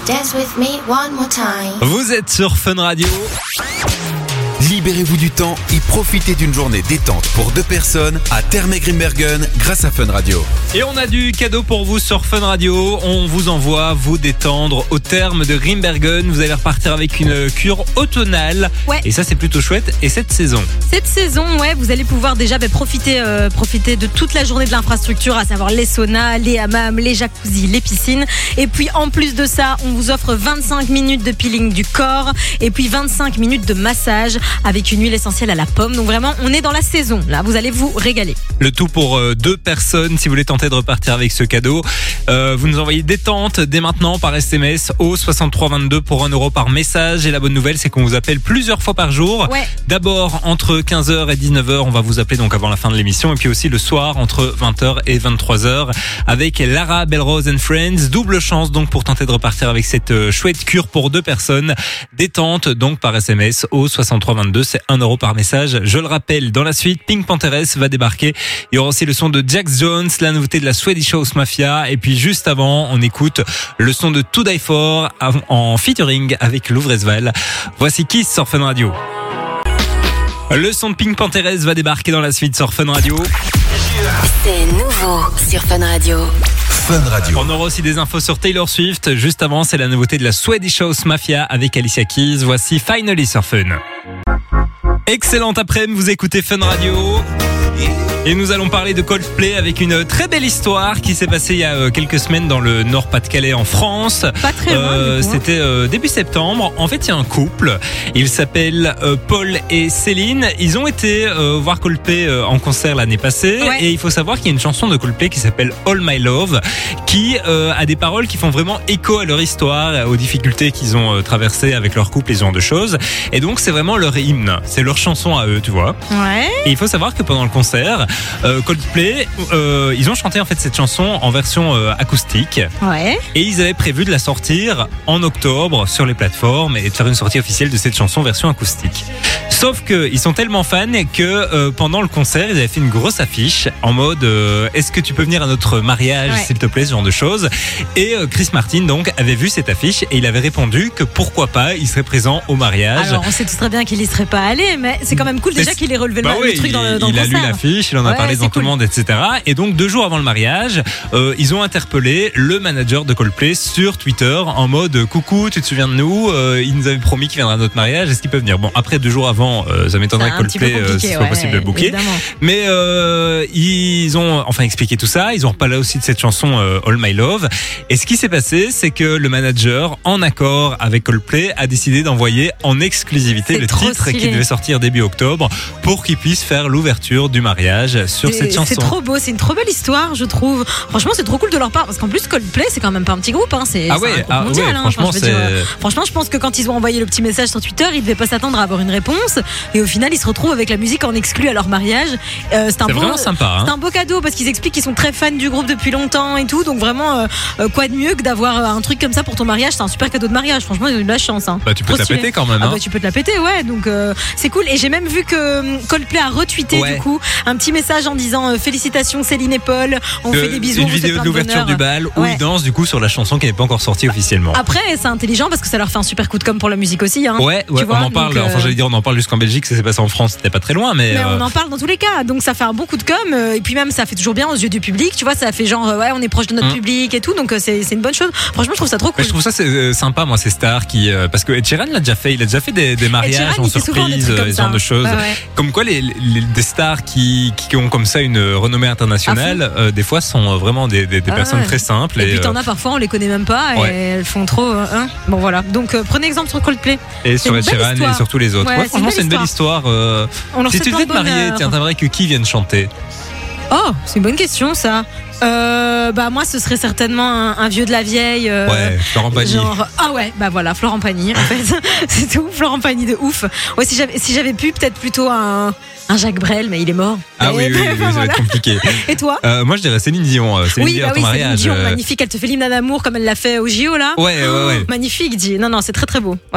Dance with me one more time. Vous êtes sur Fun Radio. Libérez-vous du temps et profitez d'une journée détente pour 2 personnes à Thermé-Grimbergen grâce à Fun Radio. Et on a du cadeau pour vous sur Fun Radio. On vous envoie vous détendre au terme de Grimbergen. Vous allez repartir avec une cure automnale. Ouais. Et ça, c'est plutôt chouette. Et cette saison, ouais, vous allez pouvoir déjà profiter de toute la journée de l'infrastructure, à savoir les saunas, les hammams, les jacuzzis, les piscines. Et puis en plus de ça, on vous offre 25 minutes de peeling du corps et puis 25 minutes de massage avec une huile essentielle à la pomme. Donc vraiment, on est dans la saison. Là, vous allez vous régaler. le tout pour 2 personnes. Si vous voulez tenter de repartir avec ce cadeau, vous nous envoyez détente dès maintenant par SMS au 6322 pour 1 € par message. Et la bonne nouvelle, c'est qu'on vous appelle plusieurs fois par jour. Ouais. D'abord entre 15h et 19h, on va vous appeler donc avant la fin de l'émission. Et puis aussi le soir entre 20h et 23h avec Lara, Belrose and Friends. Double chance donc pour tenter de repartir avec cette chouette cure pour 2 personnes. Détente donc par SMS au 6322. C'est 1 € par message. Je le rappelle, dans la suite, Pink Panthers va débarquer. Il y aura aussi le son de Jax Jones, la nouveauté de la Swedish House Mafia. Et puis juste avant, on écoute le son de To Die For en featuring avec Louvresval. Voici Kiss sur Fun Radio. Le son de Pink Panthers va débarquer dans la suite sur Fun Radio. C'est nouveau sur Fun Radio. Fun Radio. On aura aussi des infos sur Taylor Swift. Juste avant, c'est la nouveauté de la Swedish House Mafia avec Alicia Keys. Voici Finally sur Fun. Excellente après-midi, vous écoutez Fun Radio. Et nous allons parler de Coldplay avec une très belle histoire qui s'est passée il y a quelques semaines dans le Nord-Pas-de-Calais en France. Pas très loin, du coup. C'était début septembre. En fait, il y a un couple. Ils s'appellent Paul et Céline. Ils ont été voir Coldplay en concert l'année passée. Ouais. Et il faut savoir qu'il y a une chanson de Coldplay qui s'appelle All My Love qui a des paroles qui font vraiment écho à leur histoire, aux difficultés qu'ils ont traversées avec leur couple et ce genre de choses. Et donc, c'est vraiment leur hymne. C'est leur chanson à eux, tu vois. Ouais. Et il faut savoir que pendant le concert, Coldplay, ils ont chanté en fait cette chanson en version acoustique. Ouais. Et ils avaient prévu de la sortir en octobre sur les plateformes et de faire une sortie officielle de cette chanson version acoustique. Sauf qu'ils sont tellement fans que pendant le concert, ils avaient fait une grosse affiche en mode est-ce que tu peux venir à notre mariage, Ouais. s'il te plaît, ce genre de choses. Et Chris Martin donc avait vu cette affiche et il avait répondu que pourquoi pas, il serait présent au mariage. Alors, on sait tous très bien qu'il y serait pas allé, mais c'est quand même cool déjà qu'il ait relevé Bah le oui, truc dans le il a concert. lu l'affiche, il en a Ouais, parlé devant c'est tout le cool. monde, etc. Et donc 2 jours avant le mariage, ils ont interpellé le manager de Coldplay sur Twitter en mode coucou, tu te souviens de nous, il nous avait promis qu'il viendra à notre mariage, est-ce qu'il peut venir? Bon, après 2 jours avant, ça m'étonnerait que C'est un petit peu Coldplay compliqué, ce soit ouais, possible de booker. évidemment. Mais ils ont enfin expliqué tout ça, ils ont reparlé aussi de cette chanson All My Love. Et ce qui s'est passé, c'est que le manager, en accord avec Coldplay, a décidé d'envoyer en exclusivité C'est le trop titre stylé. qui devait sortir début octobre pour qu'ils puissent faire l'ouverture du mariage sur cette chanson. C'est trop beau, c'est une trop belle histoire, je trouve. Franchement, c'est trop cool de leur part parce qu'en plus, Coldplay, c'est quand même pas un petit groupe, hein. C'est Ah c'est ouais, un groupe ah mondial. ouais, hein. franchement, Enfin, je veux dire, c'est- franchement, je pense que quand ils ont envoyé le petit message sur Twitter, ils devaient pas s'attendre à avoir une réponse. Et au final, ils se retrouvent avec la musique en exclu à leur mariage. C'est vraiment sympa, hein. C'est un beau cadeau parce qu'ils expliquent qu'ils sont très fans du groupe depuis longtemps et tout. Donc vraiment, quoi de mieux que d'avoir un truc comme ça pour ton mariage? C'est un super cadeau de mariage. Franchement, ils ont eu de la chance. Hein. Bah, tu peux Trop te la stylé. péter quand même, Ah hein. bah, tu peux te la péter, ouais. Donc c'est cool. Et j'ai même vu que Coldplay a retweeté Ouais. du coup un petit message en disant félicitations Céline et Paul. On fait des bisous. Une on vous souhaite vidéo plein de l'ouverture bonheur. du bal où Ouais. ils dansent du coup sur la chanson qui n'est pas encore sortie officiellement. Après, c'est intelligent parce que ça leur fait un super coup de com pour la musique aussi. Hein. Ouais, Tu vois, on en parle. donc, Enfin, j'allais dire, on en parle jusqu'en Belgique, ça s'est passé en France, c'était pas très loin, mais. Mais on en parle dans tous les cas, donc ça fait un bon coup de com. Et puis même, ça fait toujours bien aux yeux du public. Tu vois, ça fait genre, ouais, on est proche de notre public et tout, donc c'est une bonne chose. Franchement, je trouve ça trop Mais cool. je trouve ça c'est sympa, moi, ces stars qui. Parce que Ed Sheeran l'a déjà fait, il a déjà fait des mariages Sheeran, en il fait souvent des surprise, trucs comme ce ça. genre de choses. Ouais, ouais. Comme quoi, des stars qui ont comme ça une renommée internationale, des fois sont vraiment des Ah personnes ouais. très simples. Et puis t'en as parfois, on les connaît même pas et Ouais. elles font trop. Hein. Bon voilà. Donc prenez exemple sur Coldplay. Et c'est sur une Ed belle Sheeran et histoire. sur tous les autres. Ouais, Ouais, c'est franchement, une c'est une belle belle histoire. On leur Si souhaite tu plein devais de te marier, bonheur. tiens, t'aimerais que qui vienne chanter? Oh, c'est une bonne question ça. Bah moi ce serait certainement un vieux de la vieille. Ouais, Florent Pagny. Genre, ah ouais, bah voilà, Florent Pagny en fait. C'est tout, Florent Pagny de ouf. Ouais, si j'avais pu peut-être plutôt un Jacques Brel, mais il est mort. Ah oui, Et- oui, oui, ça va voilà. être compliqué. Et toi? Moi, je dirais Céline Dion. Céline Oui, Dion à bah ton oui, Céline mariage. Dion, magnifique. Elle te fait l'hymne d'amour comme elle l'a fait au JO là. Ouais. Magnifique, dit. Non, c'est très très beau. Ouais.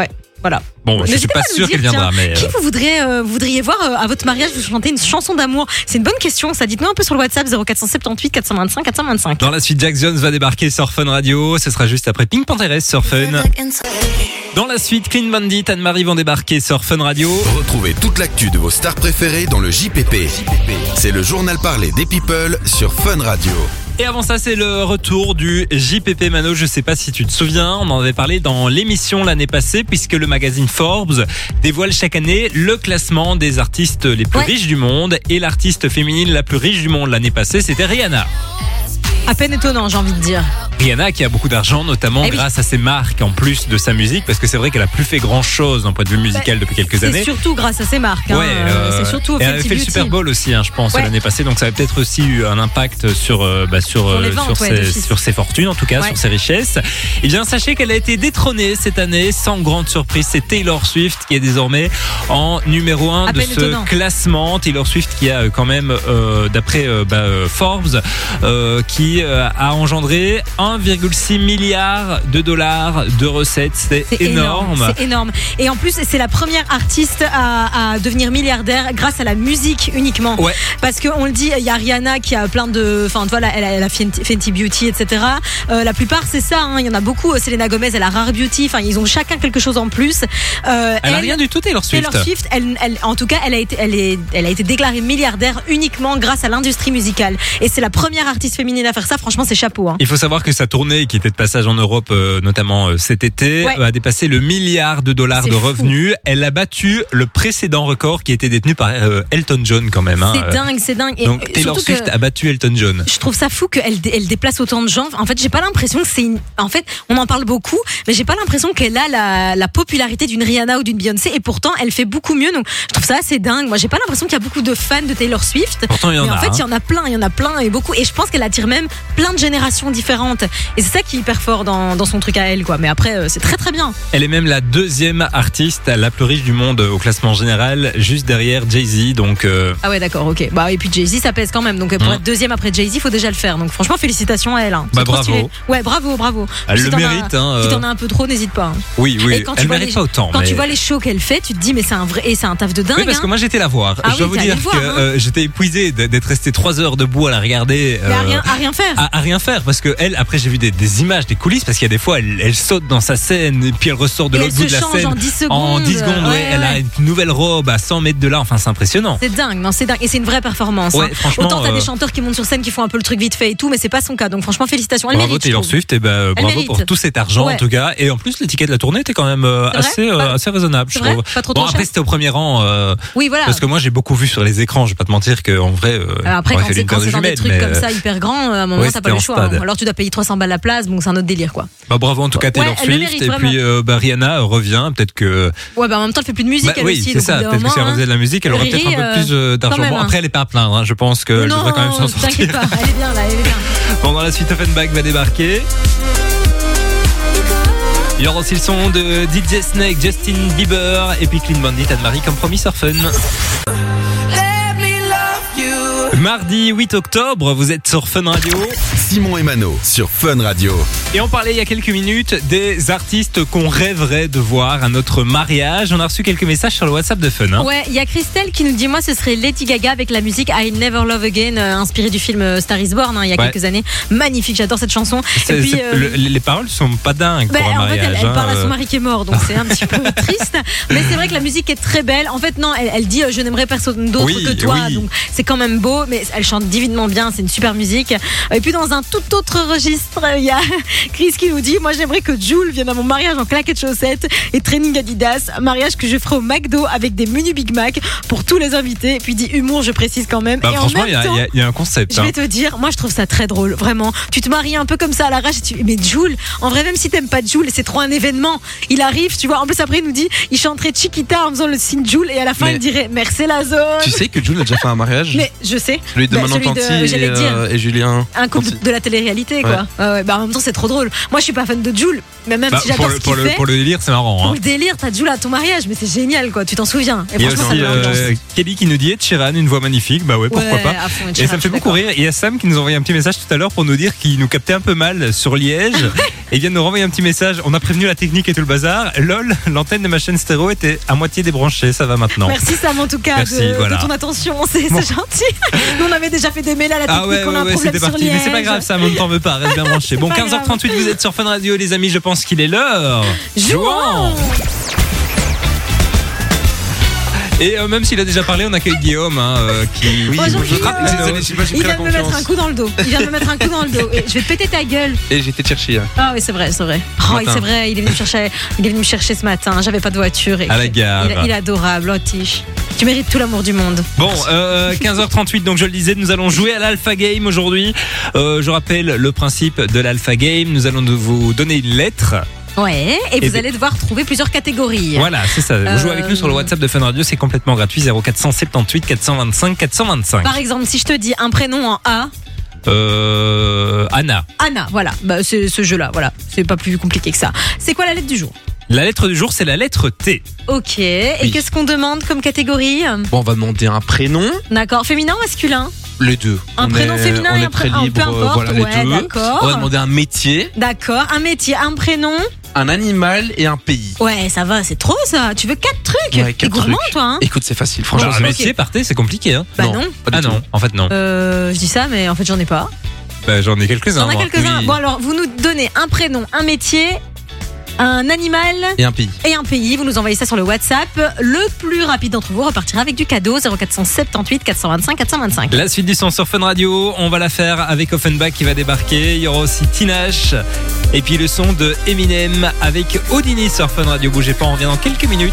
Voilà. Bon, je suis N'hésitez pas à nous sûr dire, qu'elle viendra, tiens, mais. Qui vous voudriez voir à votre mariage vous chanter une chanson d'amour? C'est une bonne question, ça. Dites-nous un peu sur le WhatsApp 0478 425 425. Dans la suite, Jack Jones va débarquer sur Fun Radio. Ce sera juste après Pink Panthers sur Fun. Dans la suite, Clean Bandit, Anne-Marie vont débarquer sur Fun Radio. Retrouvez toute l'actu de vos stars préférées dans le JPP. C'est le journal parlé des people sur Fun Radio. Et avant ça, c'est le retour du JPP Mano. Je sais pas si tu te souviens, on en avait parlé dans l'émission l'année passée, puisque le magazine Forbes dévoile chaque année le classement des artistes les plus riches du monde. Et l'artiste féminine la plus riche du monde l'année passée, c'était Rihanna. À peine étonnant, j'ai envie de dire. Rihanna qui a beaucoup d'argent, notamment grâce à ses marques en plus de sa musique, parce que c'est vrai qu'elle a plus fait grand chose d'un point de vue musical depuis quelques années. C'est surtout grâce à ses marques. Hein. C'est surtout elle avait fait le Super Bowl aussi, je pense, l'année passée, donc ça avait peut-être aussi eu un impact sur ses fortunes, en tout cas, sur ses richesses. Et bien, sachez qu'elle a été détrônée cette année, sans grande surprise. C'est Taylor Swift qui est désormais en numéro 1 de ce classement. Taylor Swift qui a quand même, d'après Forbes, qui a engendré 1,6 milliard de dollars de recettes. C'est énorme. C'est énorme. Et en plus, c'est la première artiste à devenir milliardaire grâce à la musique uniquement. Ouais. Parce qu'on le dit, il y a Rihanna qui a plein de... Enfin, voilà, elle a Fenty Beauty, etc. La plupart, c'est ça. Il y en a beaucoup. Selena Gomez, elle a Rare Beauty. Enfin, ils ont chacun quelque chose en plus. Elle a rien du tout, Taylor Swift. Taylor Swift, en tout cas, elle a été déclarée milliardaire uniquement grâce à l'industrie musicale. Et c'est la première artiste féminine à faire ça. Franchement, c'est chapeau. Il faut savoir que sa tournée, qui était de passage en Europe, notamment cet été, a dépassé le milliard de dollars de revenus. Fou. Elle a battu le précédent record qui était détenu par Elton John quand même. C'est dingue. Et donc Taylor Swift a battu Elton John. Je trouve ça fou qu'elle déplace autant de gens. En fait, j'ai pas l'impression que c'est En fait, on en parle beaucoup, mais j'ai pas l'impression qu'elle a la popularité d'une Rihanna ou d'une Beyoncé. Et pourtant, elle fait beaucoup mieux. Donc, je trouve ça assez dingue. Moi, j'ai pas l'impression qu'il y a beaucoup de fans de Taylor Swift. Pourtant, il y en a. En fait, il y en a plein et beaucoup. Et je pense qu'elle attire même plein de générations différentes. Et c'est ça qui est hyper fort dans son truc à elle, quoi. Mais après, c'est très très bien. Elle est même la deuxième artiste la plus riche du monde au classement général, juste derrière Jay-Z. Donc. Ah ouais, d'accord, ok. Bah et puis Jay-Z, ça pèse quand même. Donc pour être deuxième après Jay-Z, il faut déjà le faire. Donc franchement, félicitations à elle. Hein. Bravo. Ouais, bravo. Elle le mérite. Si t'en as un peu trop, n'hésite pas. Hein. Oui. Elle mérite pas autant. Quand tu vois les shows qu'elle fait, tu te dis mais c'est un taf de dingue. Oui, parce que moi j'étais la voir. Je dois vous dire que j'étais épuisé d'être resté 3 heures debout à la regarder. À rien faire. À rien faire, parce que elle, après j'ai vu des images, des coulisses, parce qu'il y a des fois elle saute dans sa scène et puis elle ressort de l'autre bout de la scène en 10 secondes. En 10 secondes, elle a une nouvelle robe à 100 mètres de là. Enfin, c'est impressionnant. C'est dingue, et c'est une vraie performance. Ouais, franchement, autant t'as des chanteurs qui montent sur scène qui font un peu le truc vite fait et tout, mais c'est pas son cas. Donc franchement, félicitations. Elle bravo mérite, Taylor Swift, et bravo pour tout cet argent en tout cas. Et en plus, les tickets de la tournée étaient quand même assez raisonnables, je trouve. Pas trop après cher. c'était au premier rang. Oui, voilà. Parce que moi j'ai beaucoup vu sur les écrans. Je vais pas te mentir qu'en vrai. Après, quand c'est dans des trucs comme ça hyper grands, à un moment t'as pas le choix. Alors tu dois payer 300 balles la place. Bon, c'est un autre délire, quoi. Bravo en tout cas Taylor Swift. Et puis Rihanna revient, peut-être que. Ouais, en même temps elle fait plus de musique elle aussi. C'est ça. Peut-être que si elle faisait de la musique, elle aurait peut-être un peu plus d'argent. Bon, après elle est pas à plaindre. Je pense qu'elle devrait quand même s'en sortir. T'inquiète pas, elle est bien là, elle est bien. Pendant la suite, Offenbach va débarquer. Il y aura aussi le son de DJ Snake, Justin Bieber et puis Clean Bandit, Anne-Marie comme promis sur Fun. Mardi 8 octobre, vous êtes sur Fun Radio. Simon et Mano sur Fun Radio. Et on parlait il y a quelques minutes des artistes qu'on rêverait de voir à notre mariage. On a reçu quelques messages sur le WhatsApp de Fun. Ouais, il y a Christelle qui nous dit moi ce serait Lady Gaga avec la musique I Never Love Again, inspirée du film Star is Born il y a quelques années. Magnifique, j'adore cette chanson. Et puis, les paroles sont pas dingues pour un mariage. En fait, elle parle à son mari qui est mort, donc c'est un petit peu triste. Mais c'est vrai que la musique est très belle. En fait, non, elle dit je n'aimerais personne d'autre que toi. Donc c'est quand même beau, mais elle chante divinement bien, c'est une super musique. Et puis dans un tout autre registre, il y a Chris qui nous dit moi j'aimerais que Jul vienne à mon mariage en claquettes chaussettes et training Adidas, un mariage que je ferai au McDo avec des menus Big Mac pour tous les invités. Et puis dit humour, je précise quand même. Et franchement, en même temps, il y a un concept. Je vais te dire, moi je trouve ça très drôle, vraiment. Tu te maries un peu comme ça à l'arrache, mais Jul, en vrai, même si t'aimes pas Jul, c'est trop un événement. Il arrive, tu vois. En plus après il nous dit, il chanterait Chiquita en faisant le signe Jul et à la fin il dirait merci la zone. Tu sais que Jul a déjà fait un mariage. Mais je sais. Celui de Manon Tanti et Julien. Un couple de la télé-réalité, quoi. En même temps, c'est trop drôle. Moi, je suis pas fan de Jul, mais même si j'adore ce qu'il fait. Pour le délire, c'est marrant. Pour le délire, t'as Jul à ton mariage, mais c'est génial, quoi. Tu t'en souviens. Et il y a aussi Kelly qui nous dit Ed Sheeran, une voix magnifique. Bah ouais, pourquoi pas. Et ça me fait beaucoup rire. Il y a Sam qui nous a envoyé un petit message tout à l'heure pour nous dire qu'il nous captait un peu mal sur Liège Et ils viennent nous renvoyer un petit message. On a prévenu la technique et tout le bazar. Lol, l'antenne de ma chaîne stéréo était à moitié débranchée. Ça va maintenant. Merci Sam en tout cas de ton attention. C'est gentil. Nous on avait déjà fait des mails à la technique. On a un problème sur Liège. Mais c'est pas grave, Sam, on ne t'en veut pas. Reste bien branché. Bon, 15h38, vous êtes sur Fun Radio, les amis. Je pense qu'il est l'heure. Jouons. Et même s'il a déjà parlé, on accueille Guillaume qui... Bonjour Guillaume. Il vient de me mettre un coup dans le dos. Je vais te péter ta gueule. Et j'ai été te chercher. Ah oui, c'est vrai. Oh, c'est vrai, il est venu me chercher ce matin. J'avais pas de voiture. À la gare. Il est adorable, oh Tiche. Tu mérites tout l'amour du monde. Bon, 15h38, donc je le disais, nous allons jouer à l'Alpha Game aujourd'hui. Je rappelle le principe de l'Alpha Game. Nous allons vous donner une lettre. Ouais, et vous allez devoir trouver plusieurs catégories. Voilà, c'est ça. Vous jouez avec nous sur le WhatsApp de Fun Radio, c'est complètement gratuit. 0478 425 425. Par exemple, si je te dis un prénom en A. Anna. Anna, voilà. C'est ce jeu-là, voilà. C'est pas plus compliqué que ça. C'est quoi la lettre du jour ? La lettre du jour, c'est la lettre T. Ok. Et qu'est-ce qu'on demande comme catégorie ? Bon, on va demander un prénom. D'accord. Féminin ou masculin ? Les deux. Un prénom féminin et un prénom libre, peu importe. voilà, les deux. D'accord. On va demander un métier. D'accord. Un métier, un prénom. Un animal et un pays. Ouais, ça va, c'est trop ça. Tu veux 4 trucs ? Ouais, 4 T'es gourmand, trucs. toi, hein ? Écoute, c'est facile, franchement. Un métier, partez, c'est compliqué, hein. Bah non. Pas du tout. Non, en fait non. Je dis ça, mais en fait j'en ai pas. Bah, j'en ai quelques-uns. J'en ai quelques-uns. Oui. Bon alors, vous nous donnez un prénom, un métier, un animal et un pays. Vous nous envoyez ça sur le WhatsApp. Le plus rapide d'entre vous repartira avec du cadeau. 0478 425 425. La suite du son sur Fun Radio, on va la faire avec Offenbach qui va débarquer. Il y aura aussi Tinashe. Et puis le son de Eminem avec Houdini sur Fun Radio. Bougez pas, on revient dans quelques minutes.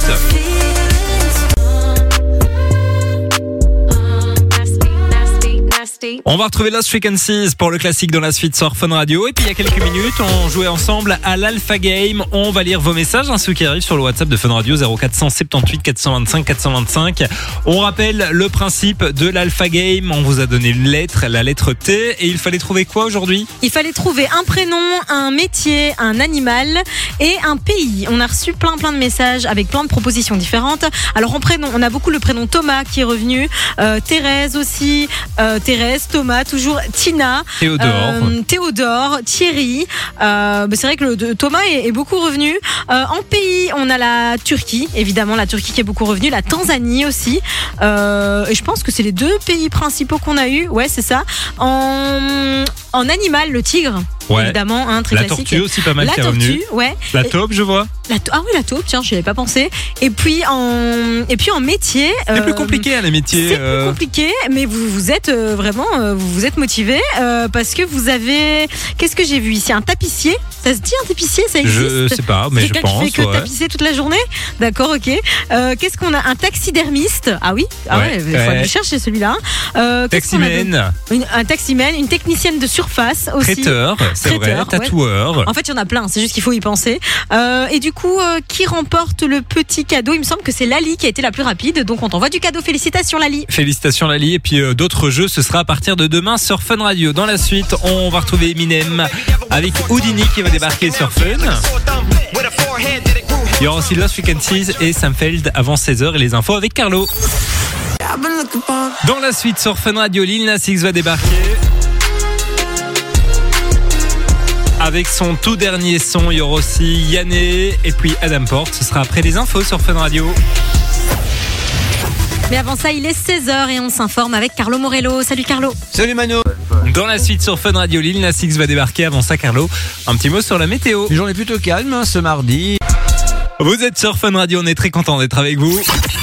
On va retrouver Lost Frequencies pour le classique dans la suite sur Fun Radio. Et puis il y a quelques minutes, on jouait ensemble à l'Alpha Game. On va lire vos messages, ceux qui arrivent sur le WhatsApp de Fun Radio 0478 425 425. On rappelle le principe de l'Alpha Game. On vous a donné une lettre, la lettre T. Et il fallait trouver quoi aujourd'hui ? Il fallait trouver un prénom, un métier, un animal et un pays. On a reçu plein de messages avec plein de propositions différentes. Alors en prénom, on a beaucoup le prénom Thomas qui est revenu. Thérèse aussi. Thérèse, Thomas, toujours Tina, Théodore, Thierry. C'est vrai que Thomas est beaucoup revenu. En pays, on a la Turquie, évidemment la Turquie qui est beaucoup revenue, la Tanzanie aussi. Et je pense que c'est les 2 pays principaux qu'on a eu. Ouais, c'est ça. En animal, le tigre. Ouais. Évidemment, très la classique. Tortue aussi pas mal qui est revenue. Ouais. La taupe, je vois. Ah oui, la taupe, tiens, je n'y avais pas pensé. Et puis en métier. C'est plus compliqué, les métiers. C'est plus compliqué, mais vous êtes vraiment, vous êtes motivés parce que vous avez. Qu'est-ce que j'ai vu ici ? Un tapissier. Ça se dit un tapissier ? Ça existe ? Je sais pas, mais je pense. Quelqu'un qui fait que tapisser toute la journée ? D'accord, ok. Qu'est-ce qu'on a ? Un taxidermiste. Ah oui. Ah ouais. Il faut aller chercher celui-là. Taximène. Un taximène, une technicienne de surface aussi. Traiteur, c'est vrai. Tatoueur. Ouais. En fait, il y en a plein. C'est juste qu'il faut y penser. Et du coup, qui remporte le petit cadeau ? Il me semble que c'est Lali qui a été la plus rapide. Donc, on t'envoie du cadeau. Félicitations, Lali. Félicitations, Lali. Et puis, d'autres jeux, ce sera à partir de demain sur Fun Radio. Dans la suite, on va retrouver Eminem avec Houdini qui va débarquer sur Fun. Il y aura aussi Lost Frequencies et Sam Feld avant 16h et les infos avec Carlo. Dans la suite sur Fun Radio, Lil Nas X va débarquer avec son tout dernier son. Il y aura aussi Yanné et puis Adam Porte. Ce sera après les infos sur Fun Radio. Mais avant ça, il est 16h et on s'informe avec Carlo Morello. Salut Carlo. Salut Mano. Dans la suite sur Fun Radio, Lil Nas X va débarquer. Avant ça, Carlo, un petit mot sur la météo. Une journée plutôt calme ce mardi. Vous êtes sur Fun Radio, on est très content d'être avec vous.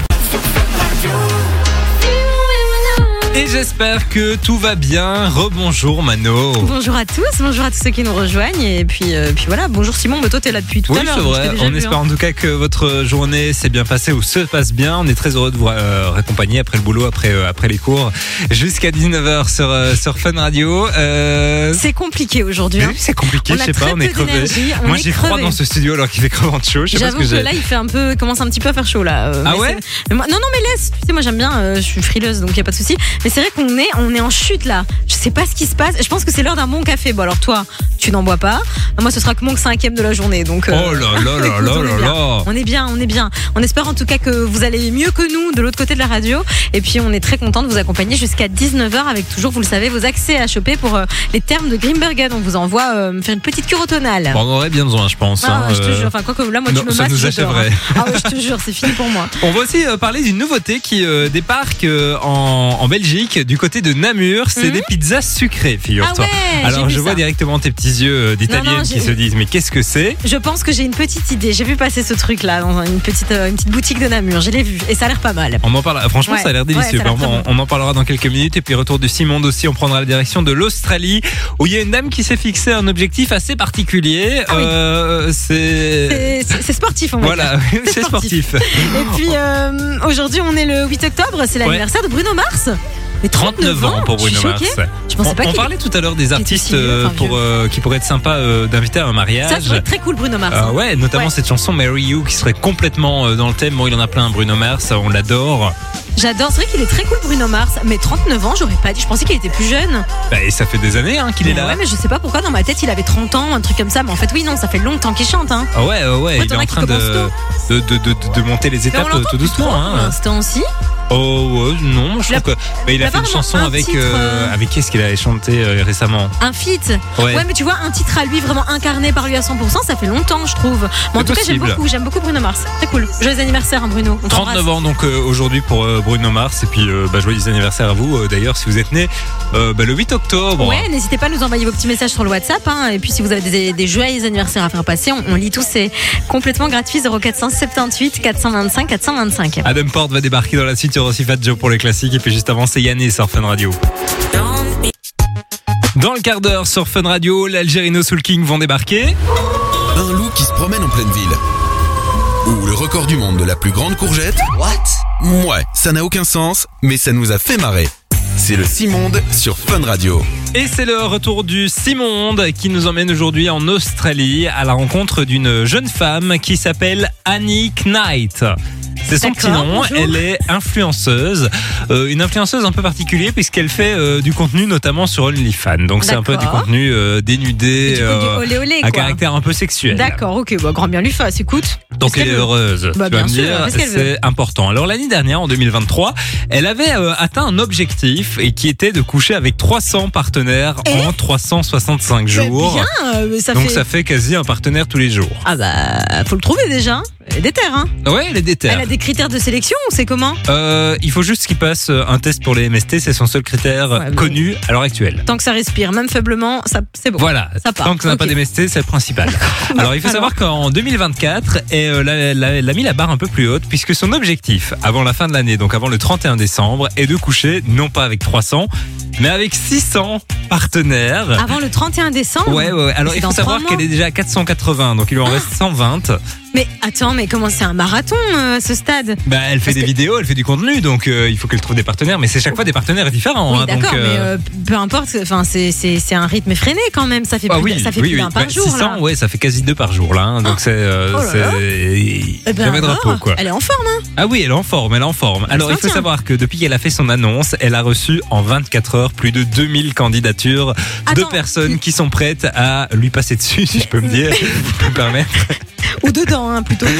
Et j'espère que tout va bien. Rebonjour Mano. Bonjour à tous ceux qui nous rejoignent. Et puis voilà, bonjour Simon, mais toi t'es là depuis tout à l'heure. Oui, c'est vrai, on espère en tout cas que votre journée s'est bien passée ou se passe bien. On est très heureux de vous raccompagner après le boulot, après les cours, jusqu'à 19h sur Fun Radio. C'est compliqué aujourd'hui. Oui, c'est compliqué, je sais pas, on est crevés. Moi j'ai froid dans ce studio alors qu'il fait crevant chaud. J'avoue que là il commence un petit peu à faire chaud là. Ah ouais non mais laisse, tu sais moi j'aime bien, je suis frileuse donc il y a pas de souci. Mais Mais c'est vrai qu'on est en chute là. Je sais pas ce qui se passe. Je pense que c'est l'heure d'un bon café. Bon alors toi, tu n'en bois pas. Moi, ce sera que mon 5e de la journée. Donc. Oh là là là écoute, là là là. On est bien. On espère en tout cas que vous allez mieux que nous de l'autre côté de la radio. Et puis on est très content de vous accompagner jusqu'à 19h avec toujours, vous le savez, vos accès à choper pour les termes de Grimbergen. On vous envoie faire une petite cure tonale. Bon, on aurait bien besoin, je pense. Je te jure. Enfin quoi que là, moi non, tu me ça masses. nous je dors, achèverait. Ah ouais, je te jure, c'est fini pour moi. On va aussi parler d'une nouveauté qui débarque en Belgique, du côté de Namur. C'est des pizzas sucrées, figure-toi. Ah ouais, alors j'ai vu je vois ça. directement tes petits yeux d'italienne Non, qui j'ai- se disent mais qu'est-ce que c'est? Je pense que j'ai une petite idée. J'ai vu passer ce truc là dans une petite boutique de Namur. Je l'ai vu et ça a l'air pas mal. On en parle. Franchement, Ouais, ça a l'air délicieux. ouais, ça a l'air Vraiment, très on en parlera dans quelques minutes. Et puis retour du Simonde aussi. On prendra la direction de l'Australie où il y a une dame qui s'est fixé un objectif assez particulier. Ah oui. C'est sportif, on va Voilà, dire. c'est sportif. Et puis aujourd'hui, on est le 8 octobre. C'est l'anniversaire de Bruno Mars. Mais 39 ans pour je suis Bruno Mars. choquée. Je pensais pas On qu'il parlait tout à l'heure des artistes si vieux, enfin, qui pourraient être sympas d'inviter à un mariage. Ça serait très cool, Bruno Mars. Ouais, notamment Ouais. cette chanson Marry You qui serait complètement dans le thème. Bon, il en a plein, Bruno Mars, on l'adore. J'adore. C'est vrai qu'il est très cool, Bruno Mars. Mais 39 ans, j'aurais pas dit. Je pensais qu'il était plus jeune. Bah, et ça fait des années qu'il est là. Ouais, mais je sais pas pourquoi dans ma tête il avait 30 ans, un truc comme ça. Mais en fait, oui, non, ça fait longtemps qu'il chante. Hein. Ah ouais, il t'en est as en qui train commencent de monter les Mais on étapes l'entend tout plus trop doucement. pour l'instant aussi. Oh ouais, non, je Il a- trouve que mais il a il a fait une pas chanson vraiment un avec titre, avec qui est-ce qu'il a chanté récemment? Un feat. Ouais. Ouais, mais tu vois, un titre à lui vraiment incarné par lui à 100%, ça fait longtemps, je trouve. Mais en tout cas, possible. j'aime beaucoup Bruno Mars. Très cool. Joyeux anniversaire, hein, Bruno. On 39 ans donc aujourd'hui pour Bruno Mars et puis joyeux anniversaire à vous d'ailleurs si vous êtes né le 8 octobre. Ouais, n'hésitez pas à nous envoyer vos petits messages sur le WhatsApp. Hein, et puis si vous avez des joyeux anniversaires à faire passer, on lit tous. C'est complètement gratuit. 0478 425 425. Adam Porte va débarquer dans la suite, il y aura aussi Fat Joe pour les classiques et puis juste avant c'est Yannis sur Fun Radio. Dans le quart d'heure sur Fun Radio, l'Algerino Soul King vont débarquer. Un loup qui se promène en pleine ville. Ou le record du monde de la plus grande courgette. Ouais, ça n'a aucun sens, mais ça nous a fait marrer. C'est le Simonde sur Fun Radio. Et c'est le retour du Simonde qui nous emmène aujourd'hui en Australie à la rencontre d'une jeune femme qui s'appelle Annie Knight. C'est son petit D'accord, nom, bonjour. elle est influenceuse, une influenceuse un peu particulière puisqu'elle fait du contenu notamment sur OnlyFans. Donc c'est un peu du D'accord. contenu dénudé, Du coup, du olé olé, à quoi. caractère un peu sexuel. D'accord, ok, bah, grand bien lui fasse, écoute. Donc Qu'est-ce elle est qu'elle veut heureuse. Bah, tu vas bien me sûr, dire, qu'est-ce qu'elle c'est important. Alors l'année dernière, en 2023, elle avait atteint un objectif et qui était de coucher avec 300 partenaires en 365 jours. Bien, ça Donc fait. ça fait quasi un partenaire tous les jours. Ah bah, faut le trouver déjà. Hein. Elle est déter, hein. Ouais, elle est déter. Elle a des critères de sélection, ou c'est comment? Il faut juste qu'il passe un test pour les MST, c'est son seul critère Ouais, mais- connu à l'heure actuelle. Tant que ça respire, même faiblement, ça, c'est bon. Voilà, Ça part. tant que ça n'a pas Ok. d'MST, c'est le principal. Alors il faut savoir qu'en 2024, elle a mis la barre un peu plus haute puisque son objectif avant la fin de l'année, donc avant le 31 décembre, est de coucher non pas avec 300, mais avec 600 partenaires. Avant le 31 décembre. Ouais. Alors C'est il faut dans savoir 3 mois. qu'elle est déjà à 480, donc il lui en reste 120. Mais attends, mais comment c'est un marathon ce stade? Bah, elle fait Parce des que- vidéos, elle fait du contenu, donc il faut qu'elle trouve des partenaires, mais c'est chaque fois des partenaires différents. Oui, hein, d'accord, donc, mais peu importe. Enfin, c'est un rythme effréné quand même. Ça fait ah plus, oui, ça fait oui, plus oui. d'un par Bah, jour 600, là. ouais, ça fait quasi 2 par jour là. Hein, donc c'est Oh là là. Eh ben jamais de alors, repos quoi. Elle est en forme, hein. Ah oui, elle est en forme, elle est en forme. Alors se il faut tient. savoir que depuis qu'elle a fait son annonce, elle a reçu en 24 heures plus de 2000 candidatures de Attends. personnes qui sont prêtes à lui passer dessus, si je peux me dire, si je peux me permettre. Ou dedans, hein, plutôt.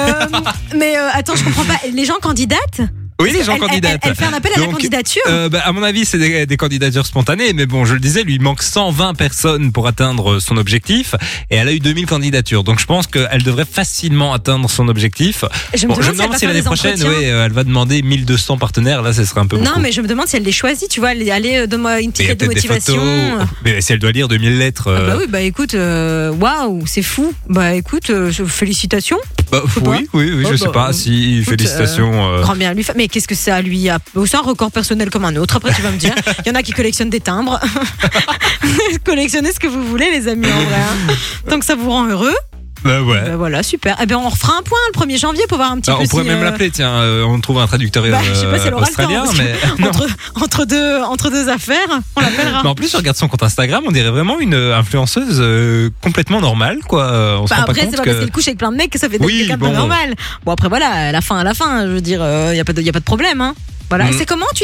Mais attends, je comprends pas. Les gens candidatent? Oui, les gens Elle- candidatent. Elle fait un appel à la Donc, candidature. À mon avis, c'est des candidatures spontanées, mais bon, je le disais, lui il manque 120 personnes pour atteindre son objectif, et elle a eu 2000 candidatures. Donc je pense qu'elle devrait facilement atteindre son objectif. Je me demande si elle demande va si faire l'année des prochaine, entretiens. oui, elle va demander 1200 partenaires. Là, ce serait un peu beaucoup. Non, mais je me demande si elle les choisit, tu vois. Allez, donne-moi une Mais il y a petite lettre de peut-être des motivation. photos. Mais si elle doit lire 2000 lettres. Ah bah oui, bah écoute, waouh, c'est fou. Bah écoute, félicitations. Oui, pas. je Oh, sais bah, pas si écoute, félicitations. Grand bien lui. Mais qu'est-ce que ça lui a? C'est un record personnel comme un autre. Après, tu vas me dire. Il y en a qui collectionnent des timbres. Collectionnez ce que vous voulez, les amis, en vrai. Hein. Tant que ça vous rend heureux. Bah ouais. Bah voilà, super. Eh ben, on refera un point le 1er janvier pour voir un petit Alors, peu on pourrait si, même l'appeler, tiens, on trouve un traducteur Bah, je sais pas si elle aura le temps, australien, parce que mais non. entre deux affaires, on l'appellera. Mais en plus, je regarde son compte Instagram, on dirait vraiment une influenceuse complètement normale, quoi. On se Bah rend pas après, compte c'est pas que. parce qu'elle couche avec plein de mecs que ça fait Oui, quelqu'un de bon. normal. Bon, après, voilà, à la fin, je veux dire, y a pas de problème, hein. Voilà. Mm. Et c'est comment, tu dis?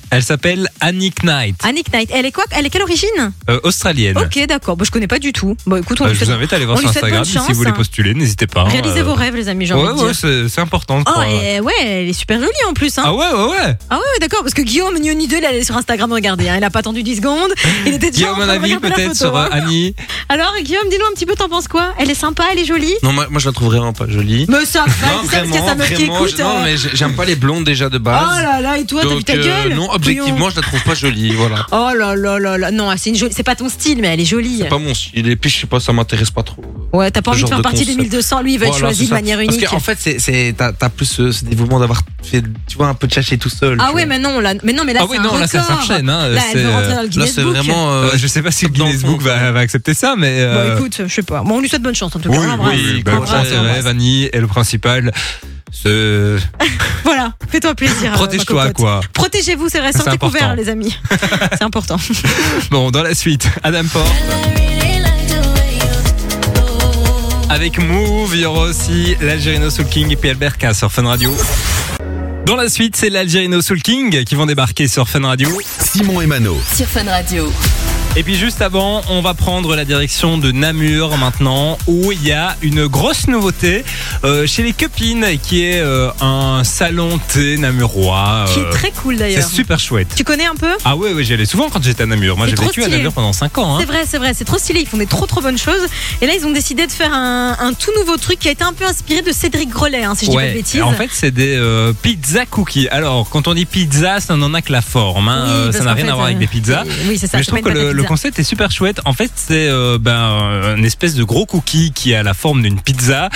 Elle s'appelle Annie Knight, Annie Knight. Elle est quoi? Elle est quelle origine? australienne. Ok, d'accord. Bon, je connais pas du tout. Bon, écoute, on lui Je vous souhaite- invite à aller voir on sur lui souhaite Instagram. bonne chance, Si vous voulez hein. postuler, n'hésitez pas. Réalisez vos rêves, les amis, j'ai envie de Ouais, dire. c'est important. Oh, quoi. ouais, elle est super jolie en plus. Hein. Ah ouais. Ah ouais, d'accord, parce que Guillaume, ni une ni deux, il allait sur Instagram regarder. Hein. Il a pas attendu 10 secondes. Il était déjà Guillaume, en un train de avis regarder la peut-être photo, sur hein. Annie. Alors, Guillaume, dis-nous un petit peu, t'en penses quoi? Elle est sympa, elle est jolie? Non, moi je la trouve vraiment pas jolie. Mais ça va, Non, c'est ça, parce qu'il y a sa meuf qui écoute. non, mais j'aime pas les blondes déjà de base. Oh là là, et toi, t'as vu Donc, ta gueule? non, objectivement, je la trouve pas jolie, voilà. Oh là là là là. Non, c'est pas ton style, mais elle est jolie. C'est pas mon style. Et puis, je sais pas, ça m'intéresse pas trop. Ouais, t'as pas ce envie de genre faire de partie des concept. 1200. Lui, il veut être Voilà, choisi c'est de ça. manière unique. Parce qu'en fait, t'as plus ce dévouement d'avoir fait, tu vois, un peu de chercher tout seul. Ah tu ouais, vois. mais non, là, Ah oui, c'est un non, là, ça record. s'enchaîne. Hein. Là, elle veut rentrer dans le Là, Guinness c'est Book. vraiment. Je sais pas si le top Guinness d'enfant, Book va accepter ça, mais. Bon, écoute, je sais pas. Bon, on lui souhaite bonne chance en tout cas. On l'embrasse. bah, On on l'embrasse, ses on l'embrasse. rêves, Annie, et le principal, Voilà, fais-toi plaisir. protège-toi, ma cocotte. quoi. Protégez-vous, c'est vrai, C'est sortez important. couverts, les amis. C'est important. Bon, dans la suite, Adam Porte. Avec Move, il y aura aussi l'Algerino Soul King et puis Albert K sur Fun Radio. Dans la suite, c'est l'Algerino Soul King qui vont débarquer sur Fun Radio. Simon et Mano. Sur Fun Radio. Et puis juste avant, on va prendre la direction de Namur maintenant, où il y a une grosse nouveauté chez les copines, qui est un salon thé namurois. Qui est très cool C'est d'ailleurs. super chouette. Tu connais un peu? Ah ouais, j'y allais souvent quand j'étais à Namur. Moi, C'est j'ai trop vécu à stylé. Namur pendant 5 ans. Hein. C'est vrai, c'est trop stylé. Ils font des trop bonnes choses. Et là, ils ont décidé de faire un tout nouveau truc qui a été un peu inspiré de Cédric Grolet, hein, si je dis pas de bêtises. En fait, c'est des pizza cookies. Alors, quand on dit pizza, ça n'en a que la forme. Hein. Oui, parce ça n'a qu'en rien fait, à voir avec des pizzas. Oui, c'est ça. Mais je c'est trouve pas que une pâte à le pizza. concept est super chouette. En fait, c'est une espèce de gros cookie qui a la forme d'une pizza,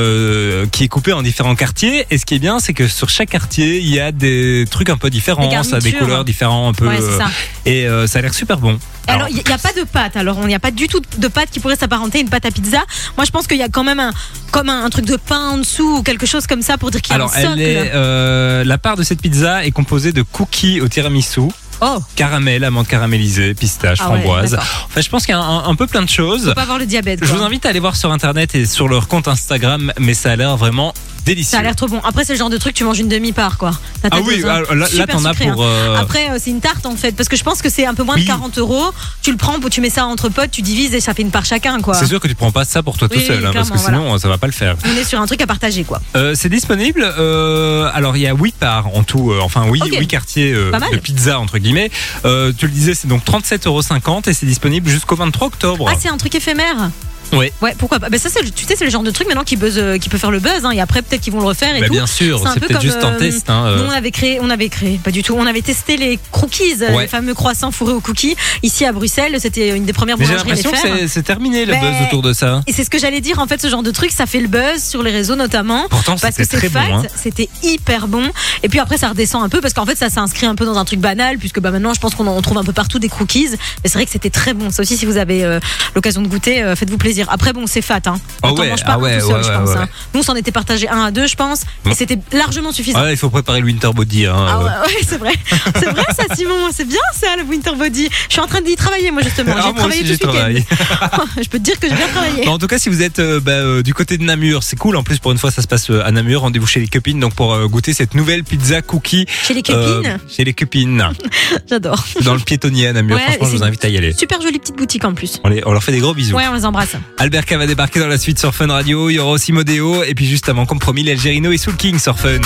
qui est coupé en différents quartiers. Et ce qui est bien, c'est que sur chaque quartier, il y a des trucs un peu différents, Des ça a des garnitures. couleurs différentes un peu. Ouais, c'est ça. Et ça a l'air super bon. Alors, il n'y a pas de pâte. Alors, il n'y a pas du tout de pâte qui pourrait s'apparenter à une pâte à pizza. Moi, je pense qu'il y a quand même un truc de pain en dessous ou quelque chose comme ça pour dire qu'il y a Alors, un socle. la part de cette pizza est composée de cookies au tiramisu. Oh, Caramel, amande caramélisée, pistache, Ah ouais, framboise. d'accord. Enfin, je pense qu'il y a un peu plein de choses. faut pas avoir le diabète. Je quoi. vous invite à aller voir sur internet et sur leur compte Instagram, mais ça a l'air vraiment délicieux. Ça a l'air trop bon. Après, c'est le genre de truc, tu manges une demi-part, quoi. T'as ta Ah oui, dose, hein. là Super t'en as sucré, pour. hein. Après, c'est une tarte en fait, parce que je pense que c'est un peu moins Oui. de 40 €. Tu le prends, tu mets ça entre potes, tu divises et ça fait une part chacun, quoi. C'est sûr que tu prends pas ça pour toi Oui, tout seul, hein, parce que clairement, sinon ça va pas le faire. On est sur un truc à partager, quoi. C'est disponible. Alors il y a 8 parts en tout, Ok. 8 quartiers Pas mal. de pizza entre guillemets. Tu le disais, c'est donc 37,50 € et c'est disponible jusqu'au 23 octobre. Ah, c'est un truc éphémère. Ouais. Ouais, pourquoi pas. Ça, tu sais, c'est le genre de truc maintenant qui peut faire le buzz. Hein, et après, peut-être qu'ils vont le refaire et Bah, tout. bien sûr, C'est un c'est peu peut-être comme, juste un test. Hein, Nous, on avait créé, pas du tout. On avait testé les cookies, Ouais. les fameux croissants fourrés aux cookies, ici à Bruxelles. C'était une des premières Mais j'ai boulangeries à les l'impression que faire. c'est terminé le Mais- buzz autour de ça. Et c'est ce que j'allais dire, en fait, ce genre de truc, ça fait le buzz sur les réseaux notamment. Pourtant, Parce que c'était c'est très fat, bon. Hein. c'était hyper bon. Et puis après, ça redescend un peu parce qu'en fait, ça s'inscrit un peu dans un truc banal, puisque maintenant, je pense qu'on en trouve un peu partout des cookies. Mais c'est vrai que c'était très bon. Ça aussi, si vous avez l'occasion de goûter, faites-vous plaisir. Après, bon, c'est fat. Hein. Ah On t'en ouais, mange pas ah ouais, un tout seul, ouais, je ouais, pense. ouais. Hein. Nous, on s'en était partagé 1 à 2, je pense. Et c'était largement suffisant. Ah, il faut préparer le winter body. Hein, Ah ouais, c'est vrai. C'est vrai ça, Simon. C'est bien ça, le winter body. Je suis en train d'y travailler, moi, justement. Ah, J'ai moi travaillé aussi, tout ce j'y week-end. Je peux te dire que j'ai bien travaillé. Bon, en tout cas, si vous êtes du côté de Namur, c'est cool. En plus, pour une fois, ça se passe à Namur. Rendez-vous chez les copines donc pour goûter cette nouvelle pizza cookie. Chez les copines, Chez les copines. j'adore. Dans le piétonnier à Namur. Ouais, Franchement, je c'est vous invite à y aller. Super jolie petite boutique en plus. On leur fait des gros bisous. Ouais, on les embrasse. Albert K va débarquer dans la suite sur Fun Radio. Il y aura aussi Modéo. Et puis juste avant, comme promis, l'Algerino et Soul King sur Fun.